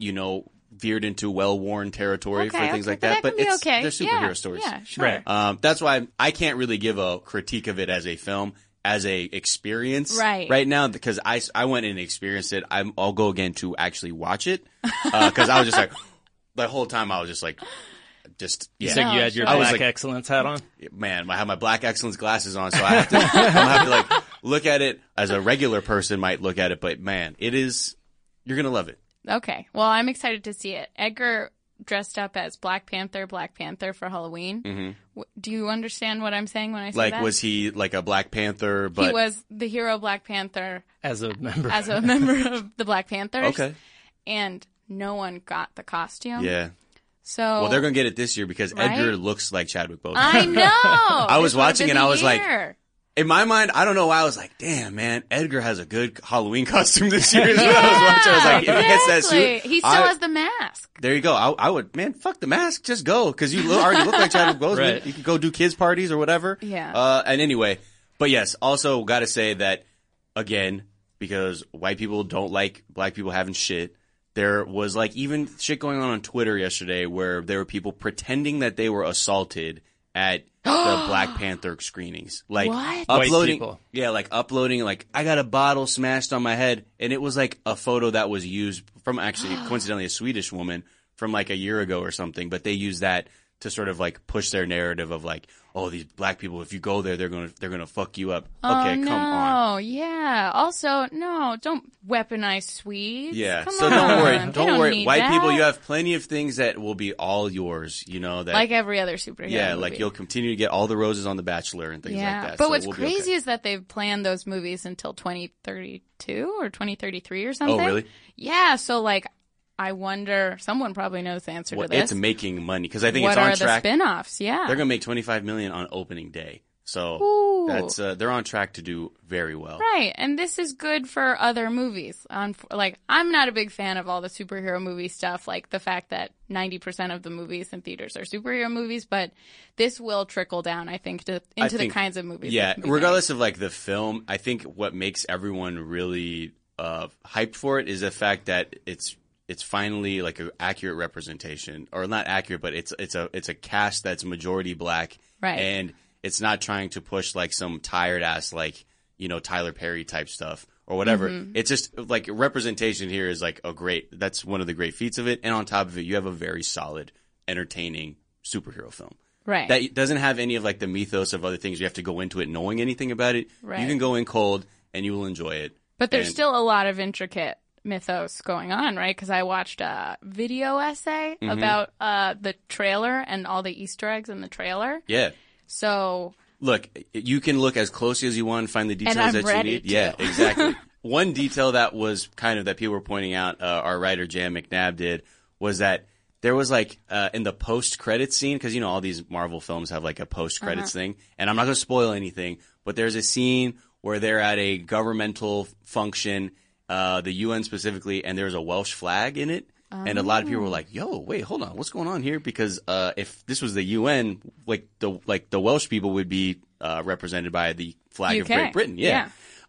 veered into well-worn territory for things like that. But can be it's okay. they're superhero Yeah, stories. Yeah, sure. Right. That's why I can't really give a critique of it as a film, as a experience Right. now, because I went and experienced it. I'll go again to actually watch it, because I was just like, the whole time I was just like, You said you had your sure. I was black like- excellence hat on? man, I have my black excellence glasses on, so I have to, I'm gonna have to like look at it as a regular person might look at it, but man, you're gonna love it. Okay. Well, I'm excited to see it. Edgar dressed up as Black Panther for Halloween. Mm-hmm. Do you understand what I'm saying when I say Like, that? was he like a Black Panther? But He was the hero Black Panther As a member. as a member of the Black Panthers. okay, And no one got the costume. yeah. So Well, they're gonna get it this year because Right? Edgar looks like Chadwick Boseman. I know. I was This would've watching been and I the was like, year. in my mind, I don't know why I was like, damn, man, Edgar has a good Halloween costume this year. Is what I was watching. I was like, if he gets that Exactly. suit, He still has the mask. there you go. I would, man, fuck the mask. Just go. Cause you already look like Chadwick Boseman. Right. You could go do kids parties or whatever. Yeah. And anyway, but yes, also gotta say that again, because white people don't like black people having shit. There was like even shit going on Twitter yesterday where there were people pretending that they were assaulted at the Black Panther screenings. Like What? White uploading, people. yeah, like uploading, like I got a bottle smashed on my head, and it was like a photo that was used from actually coincidentally a Swedish woman from like a year ago or something, but they used that to sort of like push their narrative of like, oh, these black people, if you go there, they're gonna fuck you up. Okay, no. come on. Yeah. Also, no, don't weaponize Swedes. Yeah, Come so on. don't worry, They don't worry. need White that. people, you have plenty of things that will be all yours. You know that, like every other superhero. yeah, movie. like you'll continue to get all the roses on The Bachelor and things yeah. like that. But So what's we'll be crazy okay. is that they've planned those movies until 2032 or 2033 or something. Oh, really? Yeah. So like, I wonder. Someone probably knows the answer Well, to this. it's making money because I think What it's on are track. the spin-offs? Yeah. They're gonna make $25 million on opening day, so Ooh. that's they're on track to do very well. Right, and this is good for other movies. Like, I'm not a big fan of all the superhero movie stuff, like the fact that 90% of the movies in theaters are superhero movies, but this will trickle down, I think, into the think- kinds of movies. Yeah, that can be regardless of like the film, I think what makes everyone really hyped for it is the fact that it's finally like an accurate representation, or not accurate, but it's a cast that's majority black, Right. And it's not trying to push like some tired ass like Tyler Perry type stuff or whatever. Mm-hmm. It's just like representation here is like that's one of the great feats of it, and on top of it, you have a very solid, entertaining superhero film. Right. That doesn't have any of like the mythos of other things. You have to go into it knowing anything about it. Right. You can go in cold and you will enjoy it. But there's And- still a lot of intricate mythos going on, right? Because I watched a video essay Mm-hmm. about the trailer and all the Easter eggs in the trailer. Yeah. So, Look, you can look as closely as you want and find the details I'm that you ready need. to. Yeah, exactly. One detail that was kind of that people were pointing out, our writer Jan McNabb did, was that there was like in the post-credits scene, because all these Marvel films have like a post-credits thing, and I'm not going to spoil anything, but there's a scene where they're at a governmental function, the UN specifically, and there's a Welsh flag in it. And a lot of people were like, "Yo, wait, hold on, what's going on here?" Because if this was the UN, like the Welsh people would be represented by the flag of UK. Great Britain. Yeah.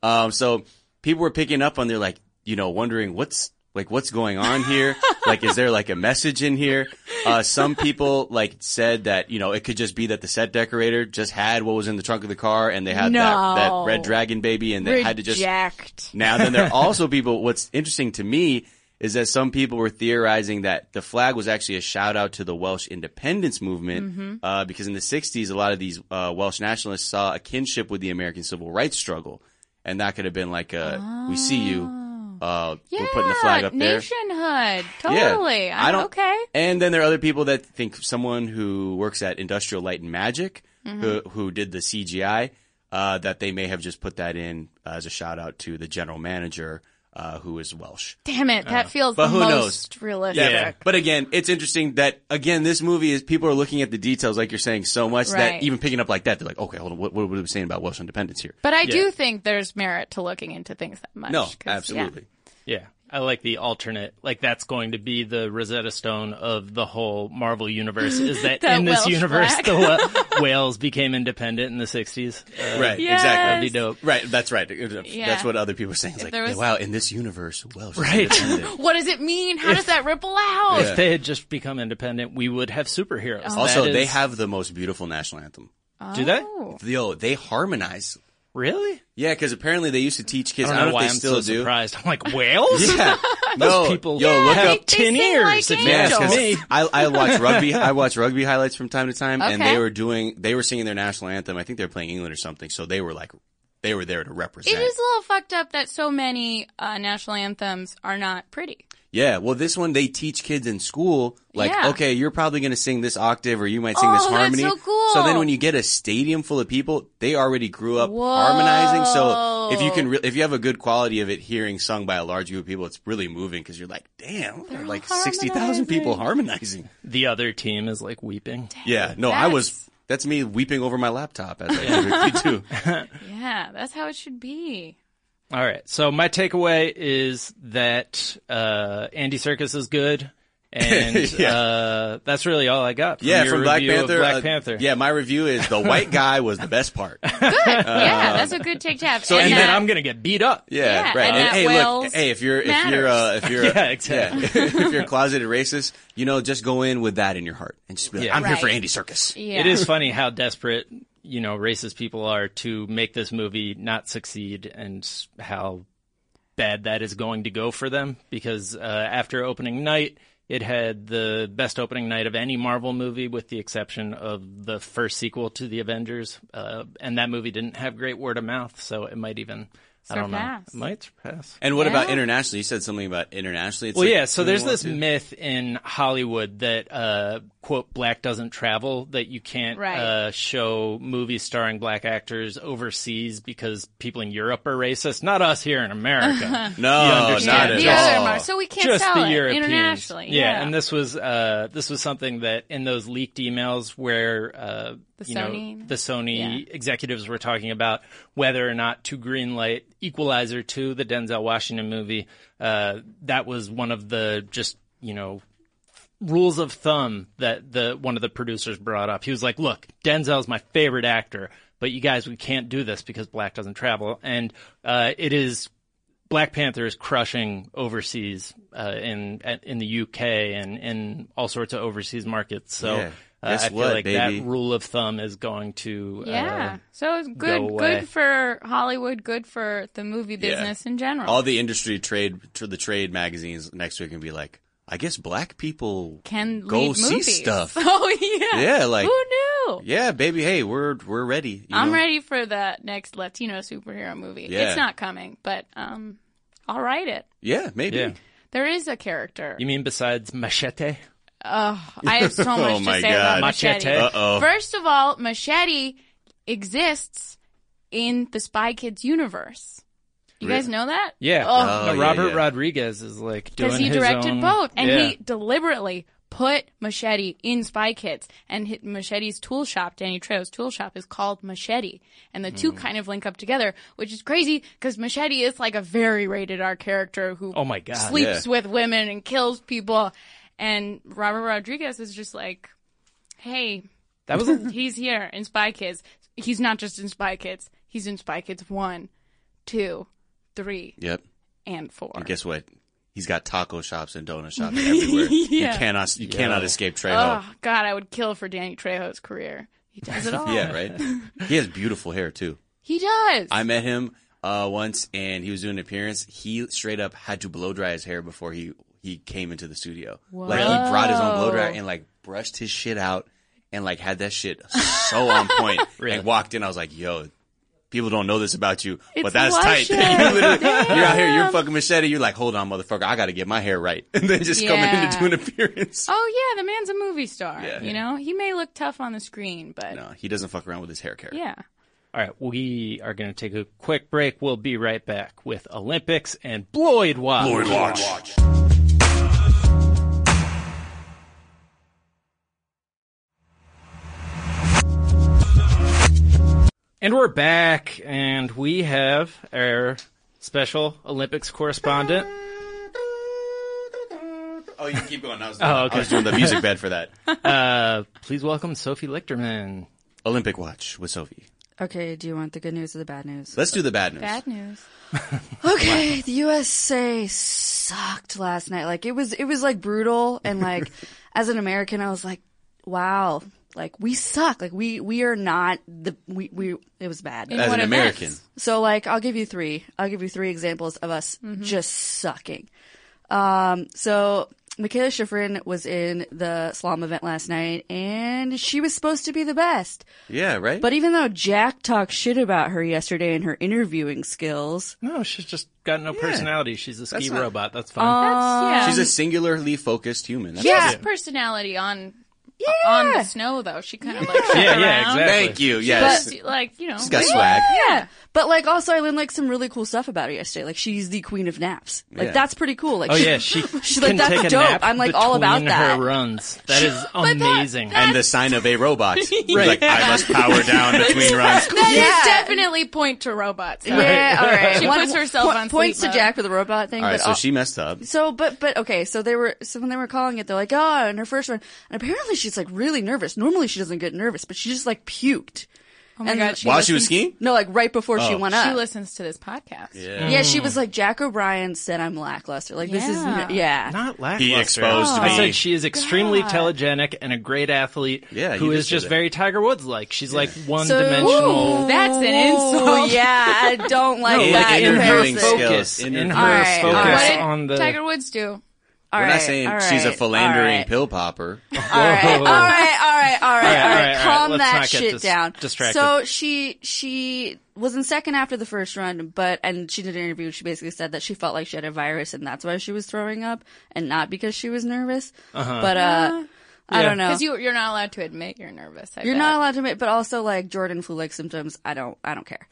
So people were picking up on, they're like, wondering what's going on here. Like, is there like a message in here? Some people like said that it could just be that the set decorator just had what was in the trunk of the car, and they had that No. red dragon baby, and they had to just. reject. Now, then there are also people, what's interesting to me is that some people were theorizing that the flag was actually a shout out to the Welsh independence movement, because in the 60s, a lot of these Welsh nationalists saw a kinship with the American civil rights struggle. And that could have been like we see you, we're putting the flag up there. Nationhood. Hood. Totally. Yeah. I don't. Okay. And then there are other people that think someone who works at Industrial Light and Magic, who did the CGI, that they may have just put that in as a shout out to the general manager, who is Welsh. Damn it. That feels But the who most realistic. Yeah. But again, it's interesting that, again, this movie is, people are looking at the details, like you're saying, so much Right. that even picking up like that, they're like, okay, hold on, what are we saying about Welsh independence here? But I do think there's merit to looking into things that much. No, 'cause, absolutely. Yeah. I like the alternate, like that's going to be the Rosetta Stone of the whole Marvel universe, is that That in this Welsh universe, flag. the Wales became independent in the 60s. Right, Yes. exactly. That'd be dope. Right, that's right. Yeah. That's what other people are saying. It's If like, there was- wow, in this universe, Welsh Right. is independent. What does it mean? How does that ripple out? If they had just become independent, we would have superheroes. Also, That they is- have the most beautiful national anthem. Do they? Oh. Yo, they harmonize. Really? Yeah, because apparently they used to teach kids. I I don't don't know know why if I'm they still so do. surprised. I'm like, Wales? Yeah, Those people look have up. They 10 sing ears, like if you Yes, ask angels. me. I watch rugby. I watch rugby highlights from time to time, and Okay. they were singing their national anthem. I think they were playing England or something. So they were there to represent. It is a little fucked up that so many national anthems are not pretty. Yeah, well, this one they teach kids in school, like, Yeah. okay, you're probably going to sing this octave or you might sing this Oh, that's harmony. so cool. So then when you get a stadium full of people, they already grew up Whoa. harmonizing. So if you can, if you have a good quality of it hearing sung by a large group of people, it's really moving because you're like, damn, They're like all 60,000 people harmonizing. The other team is like weeping. Yeah, no, that's me weeping over my laptop as I typically do. Yeah, that's how it should be. All right. So my takeaway is that Andy Serkis is good, and that's really all I got. From your From Black review of Panther. Black Panther. Yeah, my review is the white guy was the best part. Good. Yeah, that's a good take to have. So and that- then I'm gonna get beat up. Yeah, Yeah, right. and that hey, Wales look, hey, if you're Yeah, exactly. if you're a closeted racist, just go in with that in your heart and just be like, Yeah. I'm here for Right. Andy Serkis. Yeah. It is funny how desperate, racist people are to make this movie not succeed, and how bad that is going to go for them, because after opening night, it had the best opening night of any Marvel movie with the exception of the first sequel to the Avengers, and that movie didn't have great word of mouth, so it might even, I don't know, Surpass. it might surpass. And what about Yeah. internationally? You said something about internationally. It's Well, like yeah, so there's 2-1, this 2. myth in Hollywood that, quote, black doesn't travel, that you can't Right. show movies starring black actors overseas because people in Europe are racist. Not us here in America. No, You not understand. at the all. other mark. So we can't Just sell the it Europeans. internationally. Yeah, and this was something that in those leaked emails where The Sony? the Sony Yeah. executives were talking about whether or not to greenlight Equalizer 2, the Denzel Washington movie. That was one of the just rules of thumb that one of the producers brought up. He was like, "Look, Denzel's my favorite actor, but you guys, we can't do this because black doesn't travel." And it is. Black Panther is crushing overseas in the UK and in all sorts of overseas markets. So Yeah. Guess I feel what, like baby? that rule of thumb is going to Yeah. So it's go away. good for Hollywood, good for the movie business in general. All the industry the trade magazines next week can be like, I guess black people Can go lead see movies. stuff. Oh yeah. Yeah, like- who knew? Yeah, baby. Hey, we're ready. I'm ready for the next Latino superhero movie. Yeah. It's not coming, but I'll write it. Yeah, maybe. Yeah. There is a character. You mean besides Machete? I have so much Oh to my say God. about Machete. Machete. Uh-oh. First of all, Machete exists in the Spy Kids universe. You guys know that? Yeah. Oh. No, yeah, Robert yeah. Rodriguez is like doing Because he his directed own- both, and yeah. he deliberately put Machete in Spy Kids, and Machete's tool shop, Danny Trejo's tool shop, is called Machete, and the two kind of link up together, which is crazy because Machete is like a very rated R character who Oh my God. sleeps Yeah. with women and kills people, and Robert Rodriguez is just like, hey, That was he's here in Spy Kids. He's not just in Spy Kids. He's in Spy Kids 1, 2, 3, Yep. and 4. And guess what? He's got taco shops and donut shops everywhere. Yeah. You cannot escape Trejo. Oh, God, I would kill for Danny Trejo's career. He does it all. Yeah, right? He has beautiful hair, too. He does. I met him once, and he was doing an appearance. He straight up had to blow dry his hair before he came into the studio. Like, he brought his own blow dryer and, like, brushed his shit out and, like, had that shit so on point. Really? And walked in, I was like, yo, people don't know this about you, but It's that's tight. luscious. You're out here, you're fucking machete. You're like, hold on, motherfucker, I got to get my hair right, and then just coming in to do an appearance. Oh yeah, the man's a movie star. Yeah. You know, he may look tough on the screen, but No, he doesn't fuck around with his hair care. yeah. All right, we are going to take a quick break. We'll be right back with Olympics and Bloyd Watch. Bloyd Watch. And we're back, and we have our special Olympics correspondent. Oh, you can keep going. Okay. I was doing the music bed for that. Please welcome Sophie Lichterman. Olympic Watch with Sophie. Okay, do you want the good news or the bad news? Let's do the bad news. Bad news. Okay, the USA sucked last night. Like it was like brutal, and like as an American, I was like, wow, like we suck. Like we are not the we. It was bad. As what an events? American. So like I'll give you three examples of us just sucking. So Michaela Schifrin was in the slalom event last night, and she was supposed to be the best. Yeah, right? But even though Jack talked shit about her yesterday and her interviewing skills, No, she's just got no personality. She's a ski That's not- robot. That's fine. Yeah. She's a singularly focused human. That's She what has it is. personality on the snow though. She kind of like Yeah, around. exactly. Thank you. Yes. But, like, you know, She's got swag. yeah. But like also I learned like some really cool stuff about her yesterday. Like she's the queen of naps. Like Yeah. that's pretty cool. Like Oh yeah, she she's like, can that's take a dope. nap I'm like all about between that. her runs. That is amazing. And the sign of a robot. Right. Like, I must power down between runs. that is Yeah. definitely point to robots. Yeah, all right. She puts herself on points sleep to mode. Jack for the robot thing. All right, but so she messed up. but okay, so when they were calling it, they're like, oh, in her first run, and apparently she's like really nervous. Normally she doesn't get nervous, but she just like puked. Oh my god, While she was skiing? No, like right before she Oh. went She up. listens to this podcast. Yeah, she was like, Jack O'Brien said I'm lackluster. Like this is Yeah. Not lackluster. He exposed I me. said she is extremely telegenic and a great athlete Yeah, who you is just just said very Tiger Woods-like. She's like one-dimensional. Ooh, That's an insult. Yeah, I don't like No, that like interviewing comparison. skills. Focus in Interviewing. her All right, focus all What right. did on the Tiger Woods do? All We're right, not saying all she's a right, philandering all right. pill popper. All right. Calm Let's that not get shit down. distracted. So she was in second after the first run, and she did an interview. She basically said that she felt like she had a virus, and that's why she was throwing up, and not because she was nervous. But I don't know. Because you're not allowed to admit you're nervous. You're not allowed to admit, but also like Jordan flu-like symptoms. I don't care.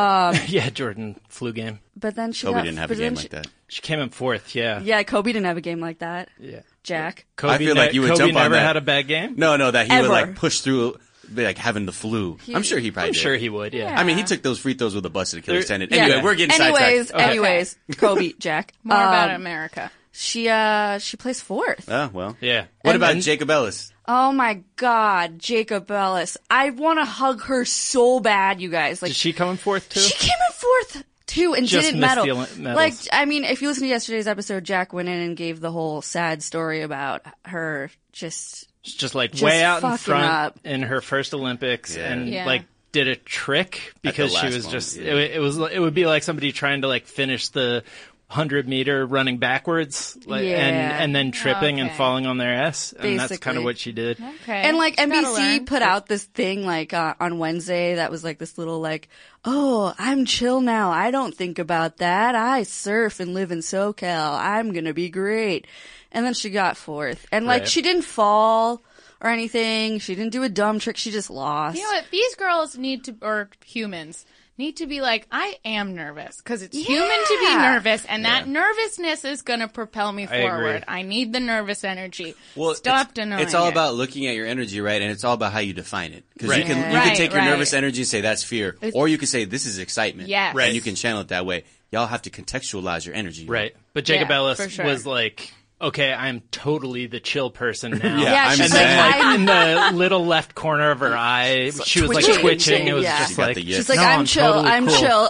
yeah, Jordan flu game. But then she Kobe got, didn't have a but then game she- like that. She came in fourth. Yeah. Yeah, Kobe didn't have a game like that. Yeah. Jack. Kobe I feel like you would Kobe jump on never that. had a bad game. No, that he would Ever. like push through, like having the flu. I'm sure he probably I'm did. sure he would. Yeah. I mean, he took those free throws with a busted Achilles There- tendon. Yeah. Anyway, we're getting sidetracked. Anyways, Kobe, Jack. More about America. She placed fourth. Oh, well. Yeah. What And about then- Jacob Ellis? Oh my God, Jacob Ellis. I want to hug her so bad, you guys. Like Did she come in fourth too? she came in fourth too and Just didn't missed medal. the medals. Like, I mean, if you listen to yesterday's episode, Jack went in and gave the whole sad story about her just. She's just like Just way out in fucking front up. in her first Olympics Yeah. and Yeah. like did a trick because she last was one, just yeah. it would be like somebody trying to like finish the 100-meter running backwards like, Yeah. and then tripping and Okay. falling on their ass, and that's kind Basically. of what she did. Okay. And like She's gotta NBC learn. put out this thing like on Wednesday that was like this little like, oh, I'm chill now. I don't think about that. I surf and live in SoCal. I'm gonna be great. And then she got fourth, and like Right. she didn't fall or anything. She didn't do a dumb trick. She just lost. You know what? These girls need to, or humans, need to be like, I am nervous. Because it's human to be Yeah. nervous, and that nervousness is going to propel me agree. forward. I need the nervous energy. Well, Stop denying it's all it. about looking at your energy, right? And it's all about how you define it. Because Right. you can Right, take your right. nervous energy and say that's fear, or you can say this is excitement. Yes. And you can channel it that way. Y'all have to contextualize your energy. Right. But Jacob Yeah, Ellis for sure. was like, okay, I'm totally the chill person now. Yeah, I'm she's And then, like, like, in the little left corner of her eye, she was like twitching. It was Yeah. just She got like, the yips. She's like, No, I'm chill. totally I'm cool. chill.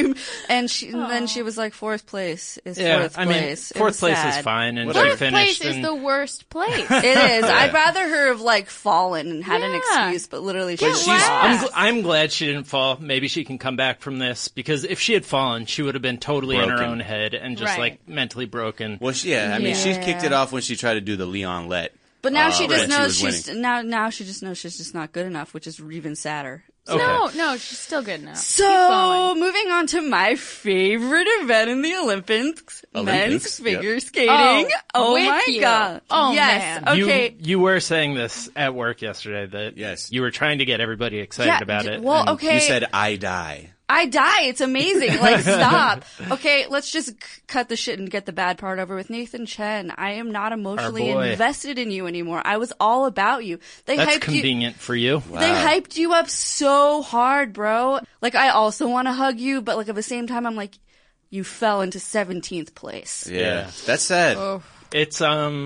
And then she was like, fourth place is Yeah, fourth I mean, place. It fourth was place sad. is fine, and Whatever. she Fourth finished. place is and- the worst place. It is. I'd rather her have like fallen and had an Yeah. excuse, but literally she she's- lost. I'm glad she didn't fall. Maybe she can come back from this, because if she had fallen, she would have been totally in her Broken. own head and just Right. like mentally broken. Well, I mean, she kicked it off when she tried to do the Leon Let. But now she when just knows was she's now she just knows she's just not good enough, which is even sadder. No, she's still good now. Keep So, going. moving on to my favorite event in the Olympics, men's figure skating. Oh with my you. god. Oh, yes. man. Okay. You were saying this at work yesterday that Yes. you were trying to get everybody excited about it. Well, and okay. You said I die. I die. It's amazing. Like, stop. Okay, let's just cut the shit and get the bad part over with. Nathan Chen, I am not emotionally Our boy. invested in you anymore. I was all about you. They That's hyped convenient for you. They hyped you up so hard, bro. Like, I also want to hug you, but like at the same time, I'm like, you fell into 17th place. Yeah. That's sad. It's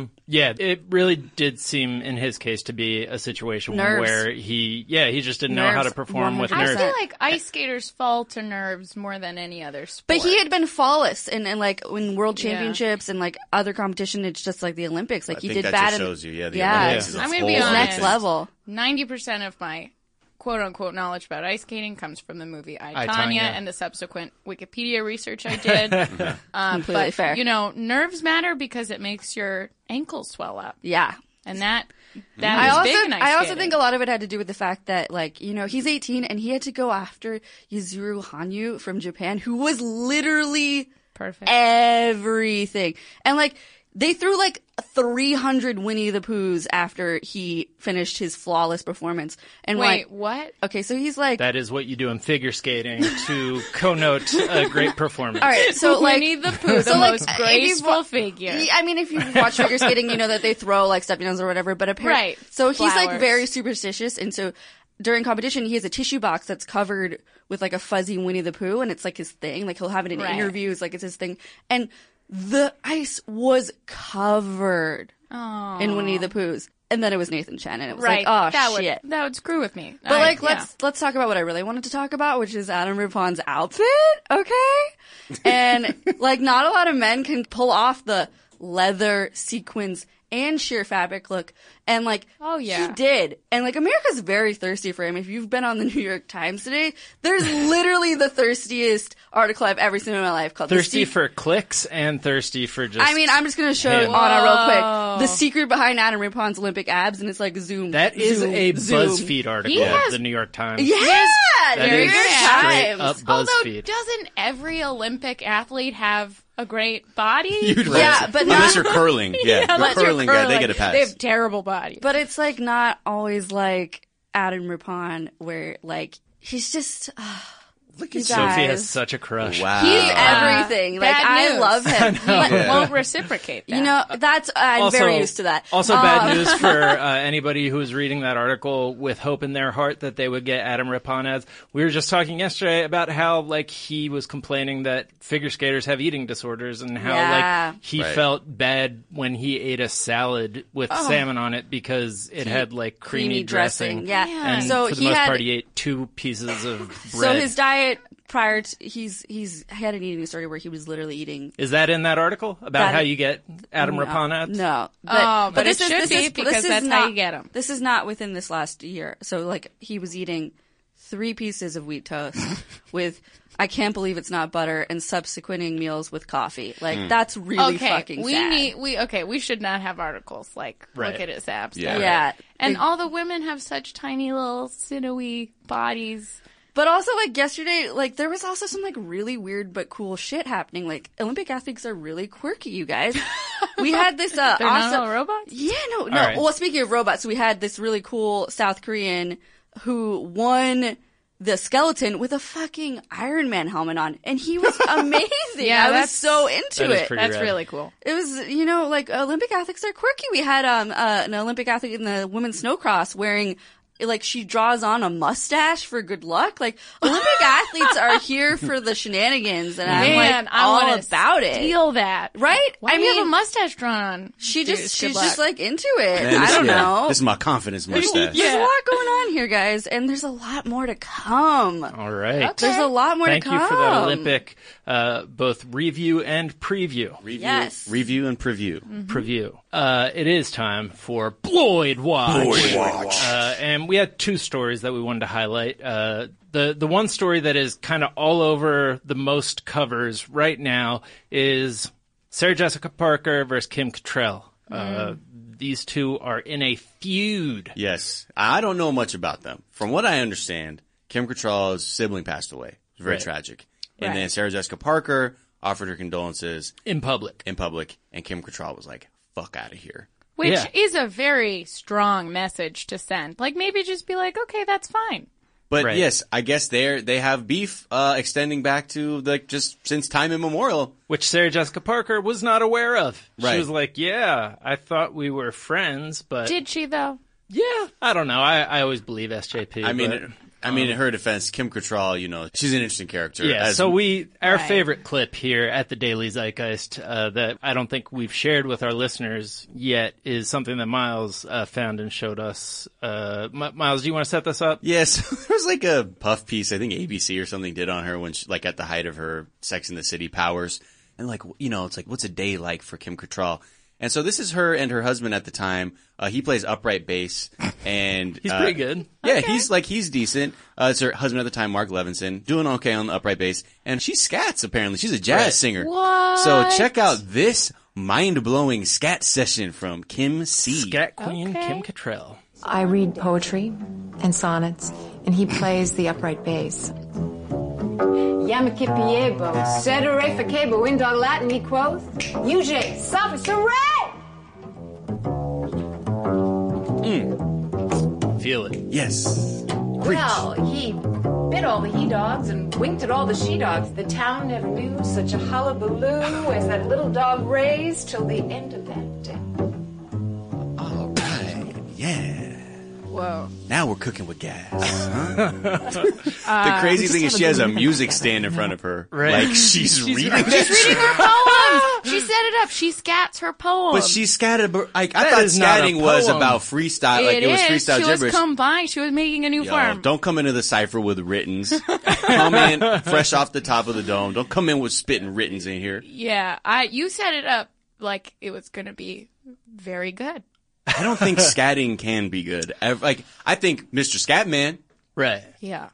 it really did seem in his case to be a situation Nerves. where he just didn't know how to Nerves, perform with 100%. I nerves. feel like ice skaters fall to nerves more than any other sport. But he had been flawless and like in world championships and like other competition. It's just like the Olympics. Like I he think did that bad. just in- shows you, the yeah. Olympics is a I'm gonna whole be It's other honest. next thing. level. 90% of my quote-unquote knowledge about ice skating comes from the movie I, Tonya. Tonya and the subsequent Wikipedia research I did. Completely but, fair. you know, nerves matter because it makes your ankles swell up. Yeah. And that I is big in ice also skating. think a lot of it had to do with the fact that, like, you know, he's 18 and he had to go after Yuzuru Hanyu from Japan, who was literally Perfect. everything. And like, they threw like 300 Winnie the Poohs after he finished his flawless performance. And Wait, like, what? okay, so he's like, That is what you do in figure skating to connote a great performance. all right, so like, Winnie the Pooh, the so, like, most if graceful you've- figure. I mean, if you've watched figure skating, you know that they throw like stepping stones or whatever, but apparently, Right. so he's like Flowers. very superstitious. And so during competition, he has a tissue box that's covered with like a fuzzy Winnie the Pooh. And it's like his thing. Like he'll have it in Right. interviews. Like it's his thing. And the ice was covered in Winnie the Poohs. And then it was Nathan Chen. And it was Right. like, oh that shit. That would screw with me. But like, let's talk about what I really wanted to talk about, which is Adam Rippon's outfit, okay? And like, not a lot of men can pull off the leather sequins and sheer fabric look, and like, Oh, yeah. he did. And like, America's very thirsty for him. If you've been on the New York Times today, there's literally the thirstiest article I've ever seen in my life called Thirsty The for clicks and thirsty for just. I mean, I'm just gonna show Him. Anna real quick. The secret behind Adam Rippon's Olympic abs, and it's like zoom. that is zoom, a zoom. BuzzFeed article. He has- The New York Times. Yeah, That New is York straight Times. up Although, BuzzFeed. doesn't every Olympic athlete have a great body? Yeah, but Unless not. you're curling. Yeah, the Unless you're curling guy, they curling. get a pass. They have terrible bodies. But it's like not always like Adam Rippon, where like he's just Look you at guys. Sophie has such a crush. Wow. he's everything. Like bad I news. love him. He won't reciprocate that. You know, that's I'm very used to that. Also, bad news for anybody who was reading that article with hope in their heart that they would get Adam Rippon ads. We were just talking yesterday about how like he was complaining that figure skaters have eating disorders and how Yeah. like he Right. felt bad when he ate a salad with salmon on it because it had like creamy dressing. Yeah. And So for the he most had part, he ate 2 pieces of so bread. his diet prior to he had an eating disorder where he was literally eating. Is that in that article about That- how you get Adam Rippon ads? No, but it this is- should this be is- because this is that's how not- you get 'em. This is not within this last year. So like he was eating 3 pieces of wheat toast with I can't believe it's not butter and subsequenting meals with coffee. Like that's really okay, fucking sad. we should not have articles like Right. look at his abs. Yeah. Yeah. And They- all the women have such tiny little sinewy bodies. But also, like, yesterday, like, there was also some, like, really weird but cool shit happening. Like, Olympic athletes are really quirky, you guys. We had this, They're not awesome... all robots? Yeah, no. right. Well, speaking of robots, we had this really cool South Korean who won the skeleton with a fucking Iron Man helmet on. And he was amazing. Yeah, I was that's- so into That is it. pretty That's rad. really cool. It was, you know, like, Olympic athletes are quirky. We had, an Olympic athlete in the women's snowcross wearing, like, she draws on a mustache for good luck. Like, Olympic athletes are here for the shenanigans, and I'm Man, like, I all want to about it. steal that. Right? Why I do you mean, have a mustache drawn on? she's Dude, just good luck. like into it. Man, I this- don't yeah, know. This is my confidence mustache. There's a lot going on here, guys, and there's a lot more to come. All right. There's a lot more Thank to you come. for that Olympic, both review and preview. Yes. Review and preview. Preview. It is time for Bloyd Watch. And we had 2 stories that we wanted to highlight. The one story that is kind of all over the most covers right now is Sarah Jessica Parker versus Kim Cattrall. These two are in a feud. Yes. I don't know much about them. From what I understand, Kim Cattrall's sibling passed away. It was very Right. tragic. And Right. then Sarah Jessica Parker offered her condolences In public. in public, and Kim Cattrall was like, fuck out of here. Which Yeah. is a very strong message to send. Like, maybe just be like, okay, that's fine. But Right. yes, I guess they have beef extending back to like just since time immemorial. Which Sarah Jessica Parker was not aware of. Right. She was like, yeah, I thought we were friends, but Did she, though? yeah, I don't know. I always believe SJP. I mean, but- in her defense, Kim Cattrall, she's an interesting character. Yeah, As- so our Right. favorite clip here at the Daily Zeitgeist that I don't think we've shared with our listeners yet is something that Miles found and showed us. Miles, do you want to set this up? Yes, there was like a puff piece, I think ABC or something did on her when she, like at the height of her Sex and the City powers. And like, it's like, what's a day like for Kim Cattrall? And so this is her and her husband at the time. He plays upright bass and He's pretty good. Yeah, he's decent. It's her husband at the time, Mark Levinson, doing okay on the upright bass. And she scats, apparently. She's a jazz Right. singer. What? So check out this mind-blowing scat session from Kim C. Scat Queen Okay. Kim Cattrall. I read poetry and sonnets, and he plays the upright bass. Yamakipiebo, sedere facebo, in dog Latin he quoth, UJ, suffer, Feel it. Yes. Preach. Well, he bit all the he-dogs and winked at all the she-dogs. The town never knew such a hullabaloo as that little dog raised till the end of that day. All right. Yeah. Whoa. Now we're cooking with gas. Huh? The crazy thing is she has a music stand in front of her. Right. Like she's reading She's reading her poems. She set it up. She scats her poem. But she scatted, I That thought is not a scatting was poem. about freestyle, like it was is. freestyle She was gibberish. combined. She was making a new Yo, form. don't come into the cipher with writtens. Come in fresh off the top of the dome. Don't come in with spitting writtens in here. Yeah, you set it up like it was going to be very good. I don't think scatting can be good. Like, I think Mr. Scatman, Right. Yeah.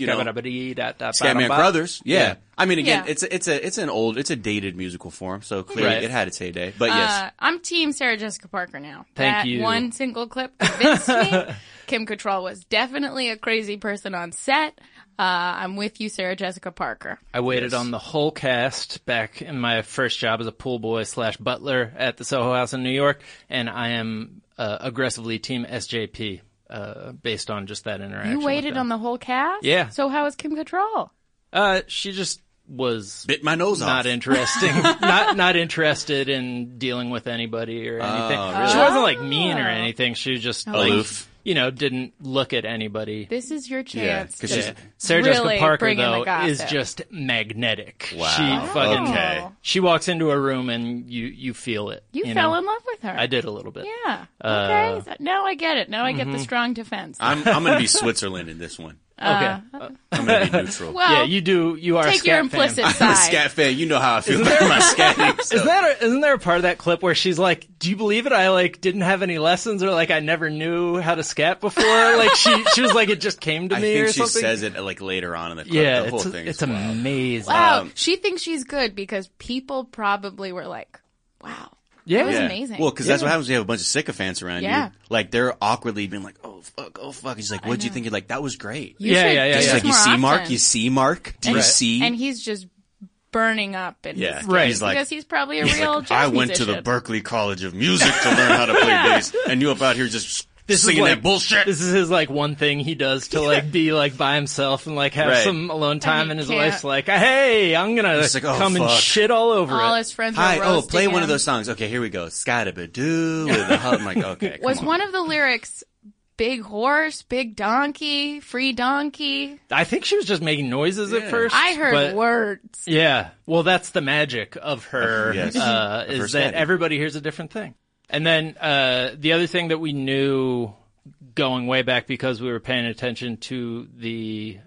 Scatman Crothers, yeah. Yeah. I mean, again, Yeah. it's a dated musical form, so clearly Right. it had its heyday. But yes, I'm team Sarah Jessica Parker now. Thank that you. one single clip convinced me. Kim Cattrall was definitely a crazy person on set. I'm with you, Sarah Jessica Parker. I waited on the whole cast back in my first job as a pool boy / butler at the Soho House in New York, and I am aggressively team SJP based on just that interaction. You waited on the whole cast? Yeah. So how was Kim Cattrall? She just was bit my nose not off. interesting, not interested in dealing with anybody or anything. really? She wasn't like mean or anything. She was just like, Aloof. didn't look at anybody. This is your chance 'cause to she's- Sarah really Jessica Parker, bring in the though, is gossip. just magnetic. Wow. She fucking, Okay. she walks into a room and you feel it. You know? fell in love with her. I did a little bit. Yeah. Okay. Now I get it. Now I get Mm-hmm. the strong defense. I'm going to be Switzerland in this one. Okay. I'm going to be neutral. well, yeah, you are a take scat your fan. implicit I'm a side. scat fan. You know how I feel about my scatting. So. Isn't there a part of that clip where she's like, "Do you believe it? I didn't have any lessons, or I never knew how to scat before." Like she was like, "It just came to I me," think or she something. says it later on in the clip. Yeah, the whole thing it's is wild. amazing. Wow. She thinks she's good because people probably were like, wow. Yeah. That was Yeah. amazing. Well, because that's what happens when you have a bunch of sycophants around Yeah. you. Like, they're awkwardly being like, oh, fuck. He's like, what'd you think? You're like, that was great. You Yeah, should yeah, yeah, do yeah. this Like, you more see, Mark? often. You see, Mark? Do you Right. see? And he's just burning up in Yeah. his Right. skits He's like- because he's probably a He's real like, jazz I went to the musician. Berklee College of Music to learn how to play bass, and you up out here just singing that bullshit. This is his one thing he does to be by himself and have Right. some alone time, he and his can't. wife's like, "Hey, I'm gonna He's like, oh, come and fuck. shit all over All it." his friends Hi, were oh, roasting play one of him. those songs. Okay, here we go. Scattabadoo with the I'm like, okay, Was come on. one of the lyrics big horse, big donkey, free donkey? I think she was just making noises at first. I heard but- words. Yeah, well, that's the magic of her, Yes. is Of her that scatting. everybody hears a different thing. And then the other thing that we knew going way back because we were paying attention to the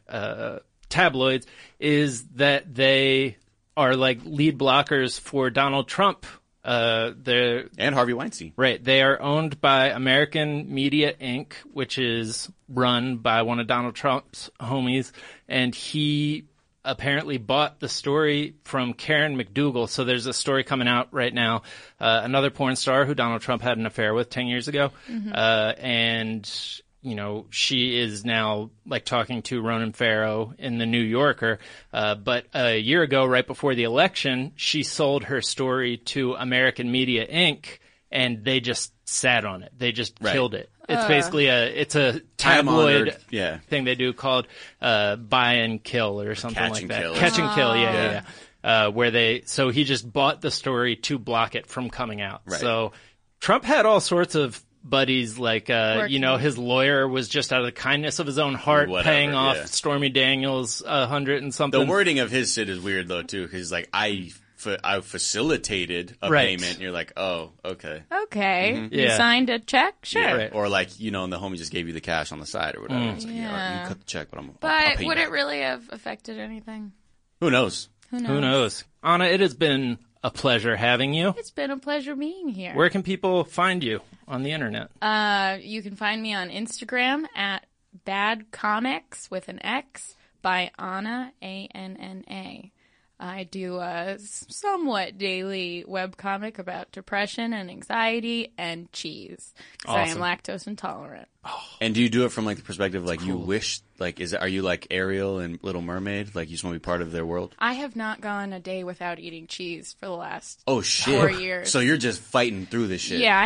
tabloids is that they are lead blockers for Donald Trump. They're And Harvey Weinstein. right. They are owned by American Media Inc., which is run by one of Donald Trump's homies, and he apparently bought the story from Karen McDougal. So there's a story coming out right now, another porn star who Donald Trump had an affair with 10 years ago, and she is now like talking to Ronan Farrow in the New Yorker. But a year ago, right before the election, she sold her story to American Media Inc., and they just sat on it. They just killed it. It's basically a tabloid thing they do called Buy and Kill or something like that. Catch and Kill, yeah. So he just bought the story to block it from coming out. Right. So Trump had all sorts of buddies, like, his lawyer was just out of the kindness of his own heart paying off Stormy Daniels $100 and something. The wording of his shit is weird, though, too, because, like, I facilitated a payment, and you're like, oh, okay. Okay. Mm-hmm. You signed a check? Sure. Yeah. Right. Or, like, and the homie just gave you the cash on the side or whatever. It's like, you cut the check, but I'll pay would you it really have affected anything? Who knows? Who knows? Anna, it has been a pleasure having you. It's been a pleasure being here. Where can people find you on the internet? You can find me on Instagram at Bad Comics with an X by Anna, ANNA. I do a somewhat daily webcomic about depression and anxiety and cheese. Because I am lactose intolerant. Oh. And do you do it from, like, the perspective, like, you wish, like, are you like Ariel and Little Mermaid? Like, you just want to be part of their world? I have not gone a day without eating cheese for the last 4 years. So you're just fighting through this shit. Yeah,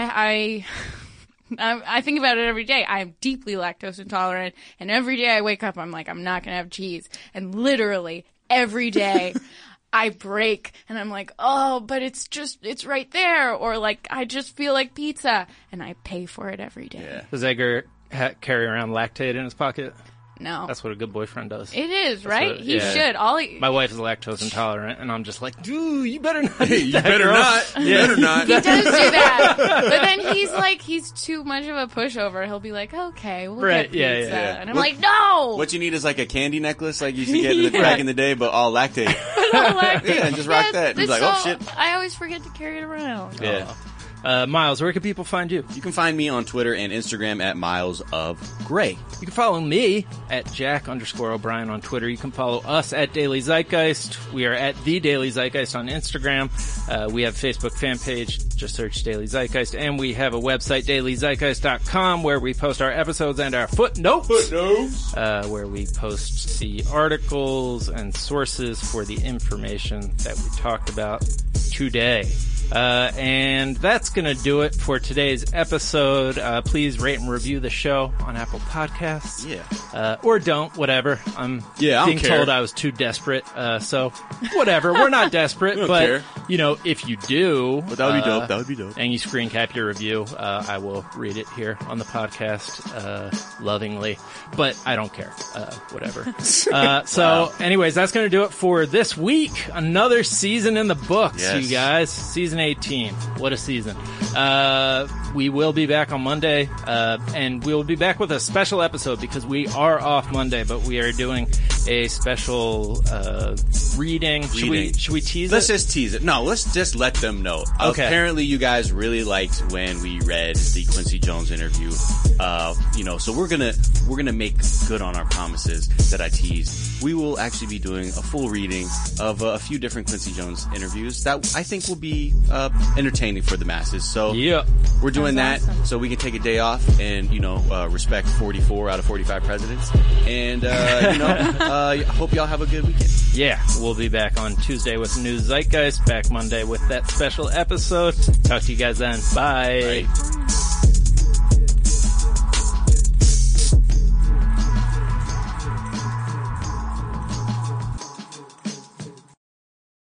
I think about it every day. I am deeply lactose intolerant, and every day I wake up, I'm like, I'm not going to have cheese. And literally every day I break, and I'm like, oh, but it's right there. Or, like, I just feel like pizza, and I pay for it every day. Yeah. Does Edgar carry around Lactaid in his pocket? No. That's what a good boyfriend does. It is, right? He should. My wife is lactose intolerant, and I'm just like, dude, you better not. You better not. You better not. He does do that. But then he's too much of a pushover. He'll be like, okay, we'll get pizza. Yeah. And I'm like, no! What you need is like a candy necklace like you used to get back in the day, but all lactate. Yeah, and just rock that. And he's like, oh, shit. I always forget to carry it around. Yeah. Miles, where can people find you? You can find me on Twitter and Instagram at Miles of Gray. You can follow me at Jack_O'Brien on Twitter. You can follow us at Daily Zeitgeist. We are at The Daily Zeitgeist on Instagram. We have a Facebook fan page. Just search Daily Zeitgeist. And we have a website, dailyzeitgeist.com, where we post our episodes and our footnotes. Where we post the articles and sources for the information that we talked about today. And that's going to do it for today's episode. Please rate and review the show on Apple Podcasts. Yeah. Or don't, whatever. I'm being told I was too desperate. So whatever. We're not desperate, but if you do. But that would be dope. That would be dope. And you screen cap your review, I will read it here on the podcast, lovingly, but I don't care. Whatever. So anyways, that's going to do it for this week. Another season in the books, you guys. Season 18. What a season. We will be back on Monday, and we will be back with a special episode because we are off Monday, but we are doing a special reading. Should we tease it? Let's just tease it. No, let's just let them know. Okay. Apparently you guys really liked when we read the Quincy Jones interview. So we're gonna make good on our promises that I teased. We will actually be doing a full reading of a few different Quincy Jones interviews that I think will be entertaining for the masses. So we're doing that so we can take a day off and respect 44 out of 45 presidents. And hope y'all have a good weekend. Yeah, we'll be back on Tuesday with New Zeitgeist. Back Monday with that special episode. Talk to you guys then. Bye. Bye.